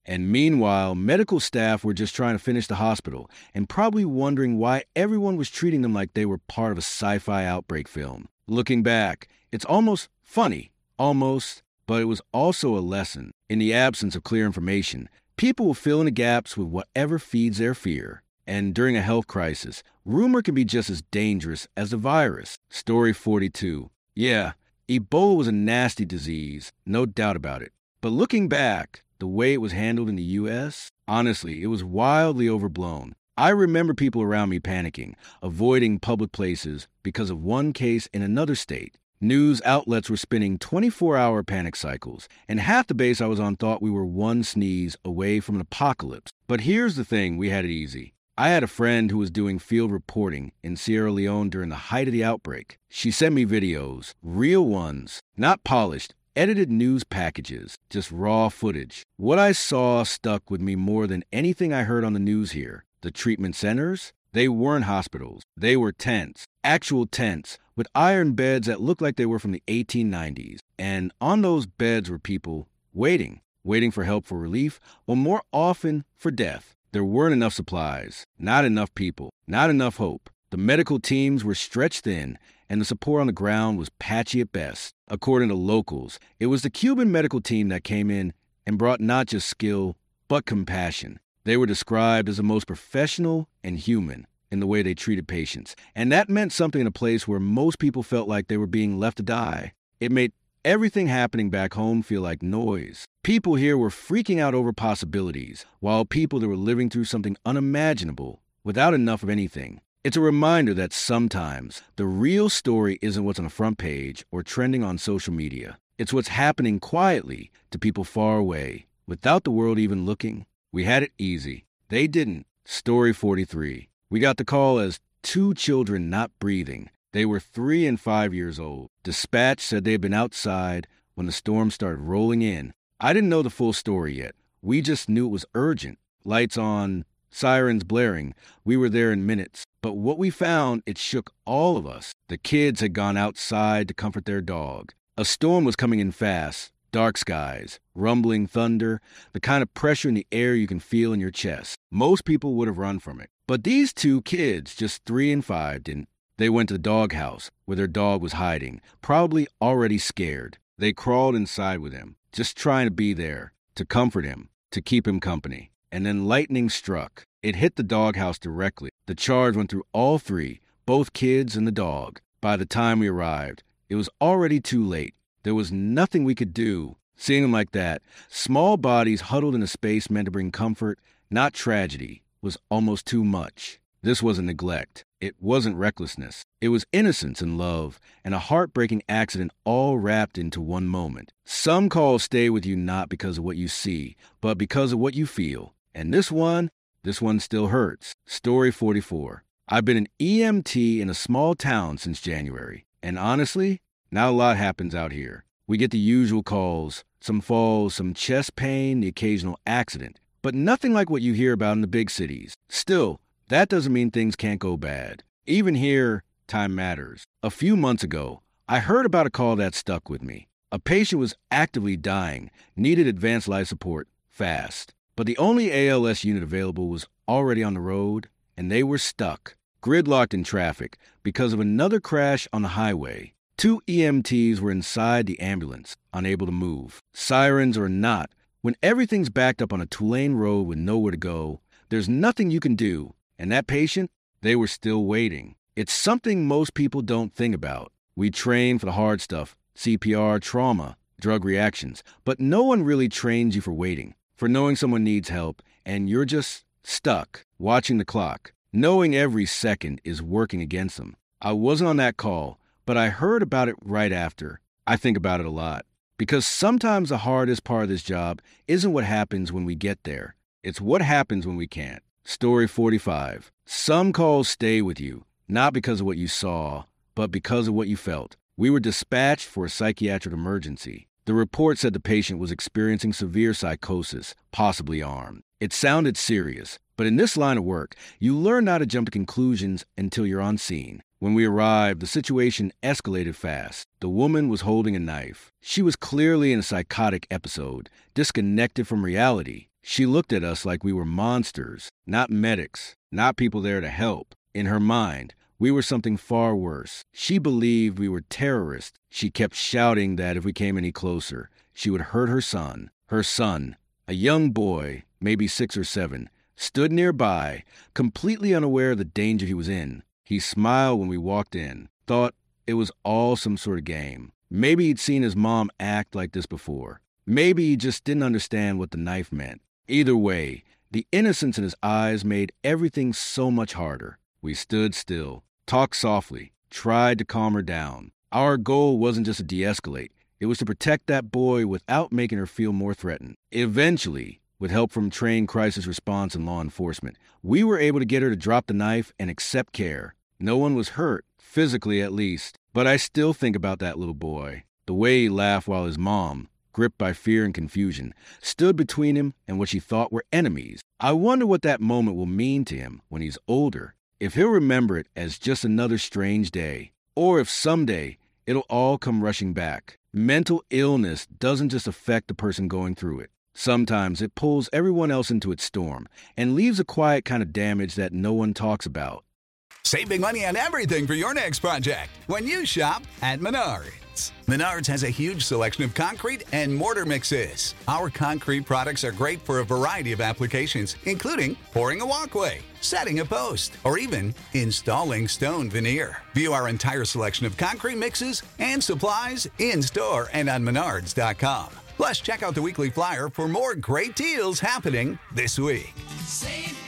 S3: And meanwhile, medical staff were just trying to finish the hospital and probably wondering why everyone was treating them like they were part of a sci-fi outbreak film. Looking back, it's almost funny, but it was also a lesson. In the absence of clear information, people will fill in the gaps with whatever feeds their fear. And during a health crisis, rumor can be just as dangerous as the virus. Story 42. Yeah, Ebola was a nasty disease, no doubt about it. But looking back, the way it was handled in the U.S., honestly, it was wildly overblown. I remember people around me panicking, avoiding public places because of one case in another state. News outlets were spinning 24-hour panic cycles, and half the base I was on thought we were one sneeze away from an apocalypse. But here's the thing, we had it easy. I had a friend who was doing field reporting in Sierra Leone during the height of the outbreak. She sent me videos, real ones, not polished, edited news packages, just raw footage. What I saw stuck with me more than anything I heard on the news here. The treatment centers, they weren't hospitals. They were tents, actual tents, with iron beds that looked like they were from the 1890s. And on those beds were people waiting for help, for relief, or more often for death. There weren't enough supplies, not enough people, not enough hope. The medical teams were stretched thin, and the support on the ground was patchy at best. According to locals, it was the Cuban medical team that came in and brought not just skill, but compassion. They were described as the most professional and human in the way they treated patients, and that meant something in a place where most people felt like they were being left to die. It made everything happening back home feel like noise. People here were freaking out over possibilities, while people that were living through something unimaginable without enough of anything. It's a reminder that sometimes the real story isn't what's on the front page or trending on social media. It's what's happening quietly to people far away, without the world even looking. We had it easy. They didn't. Story 43. We got the call as 2 children not breathing. They were 3 and 5 years old. Dispatch said they had been outside when the storm started rolling in. I didn't know the full story yet. We just knew it was urgent. Lights on, sirens blaring. We were there in minutes. But what we found, it shook all of us. The kids had gone outside to comfort their dog. A storm was coming in fast. Dark skies, rumbling thunder, the kind of pressure in the air you can feel in your chest. Most people would have run from it. But these 2 kids, just 3 and 5, didn't. They went to the doghouse where their dog was hiding, probably already scared. They crawled inside with him, just trying to be there, to comfort him, to keep him company. And then lightning struck. It hit the doghouse directly. The charge went through all 3, both kids and the dog. By the time we arrived, it was already too late. There was nothing we could do. Seeing them like that, small bodies huddled in a space meant to bring comfort, not tragedy, was almost too much. This wasn't neglect. It wasn't recklessness. It was innocence and love, and a heartbreaking accident all wrapped into one moment. Some calls stay with you not because of what you see, but because of what you feel. And this one still hurts. Story 44. I've been an EMT in a small town since January, and honestly, not a lot happens out here. We get the usual calls, some falls, some chest pain, the occasional accident, but nothing like what you hear about in the big cities. Still, that doesn't mean things can't go bad. Even here, time matters. A few months ago, I heard about a call that stuck with me. A patient was actively dying, needed advanced life support, fast. But the only ALS unit available was already on the road, and they were stuck, gridlocked in traffic because of another crash on the highway. 2 EMTs were inside the ambulance, unable to move. Sirens or not, when everything's backed up on a 2-lane road with nowhere to go, there's nothing you can do. And that patient, they were still waiting. It's something most people don't think about. We train for the hard stuff, CPR, trauma, drug reactions, but no one really trains you for waiting, for knowing someone needs help, and you're just stuck, watching the clock, knowing every second is working against them. I wasn't on that call, but I heard about it right after. I think about it a lot, because sometimes the hardest part of this job isn't what happens when we get there. It's what happens when we can't. Story 45. Some calls stay with you, not because of what you saw, but because of what you felt. We were dispatched for a psychiatric emergency. The report said the patient was experiencing severe psychosis, possibly armed. It sounded serious, but in this line of work, you learn not to jump to conclusions until you're on scene. When we arrived, the situation escalated fast. The woman was holding a knife. She was clearly in a psychotic episode, disconnected from reality. She looked at us like we were monsters, not medics, not people there to help. In her mind, we were something far worse. She believed we were terrorists. She kept shouting that if we came any closer, she would hurt her son. Her son, a young boy, maybe 6 or 7, stood nearby, completely unaware of the danger he was in. He smiled when we walked in, thought it was all some sort of game. Maybe he'd seen his mom act like this before. Maybe he just didn't understand what the knife meant. Either way, the innocence in his eyes made everything so much harder. We stood still, talked softly, tried to calm her down. Our goal wasn't just to de-escalate. It was to protect that boy without making her feel more threatened. Eventually, with help from trained crisis response and law enforcement, we were able to get her to drop the knife and accept care. No one was hurt, physically at least, but I still think about that little boy. The way he laughed while his mom, gripped by fear and confusion, stood between him and what she thought were enemies. I wonder what that moment will mean to him when he's older. If he'll remember it as just another strange day, or if someday it'll all come rushing back. Mental illness doesn't just affect the person going through it. Sometimes it pulls everyone else into its storm and leaves a quiet kind of damage that no one talks about.
S1: Save big money on everything for your next project when you shop at Menards. Menards has a huge selection of concrete and mortar mixes. Our concrete products are great for a variety of applications, including pouring a walkway, setting a post, or even installing stone veneer. View our entire selection of concrete mixes and supplies in-store and on Menards.com. Plus, check out the weekly flyer for more great deals happening this week.
S2: Save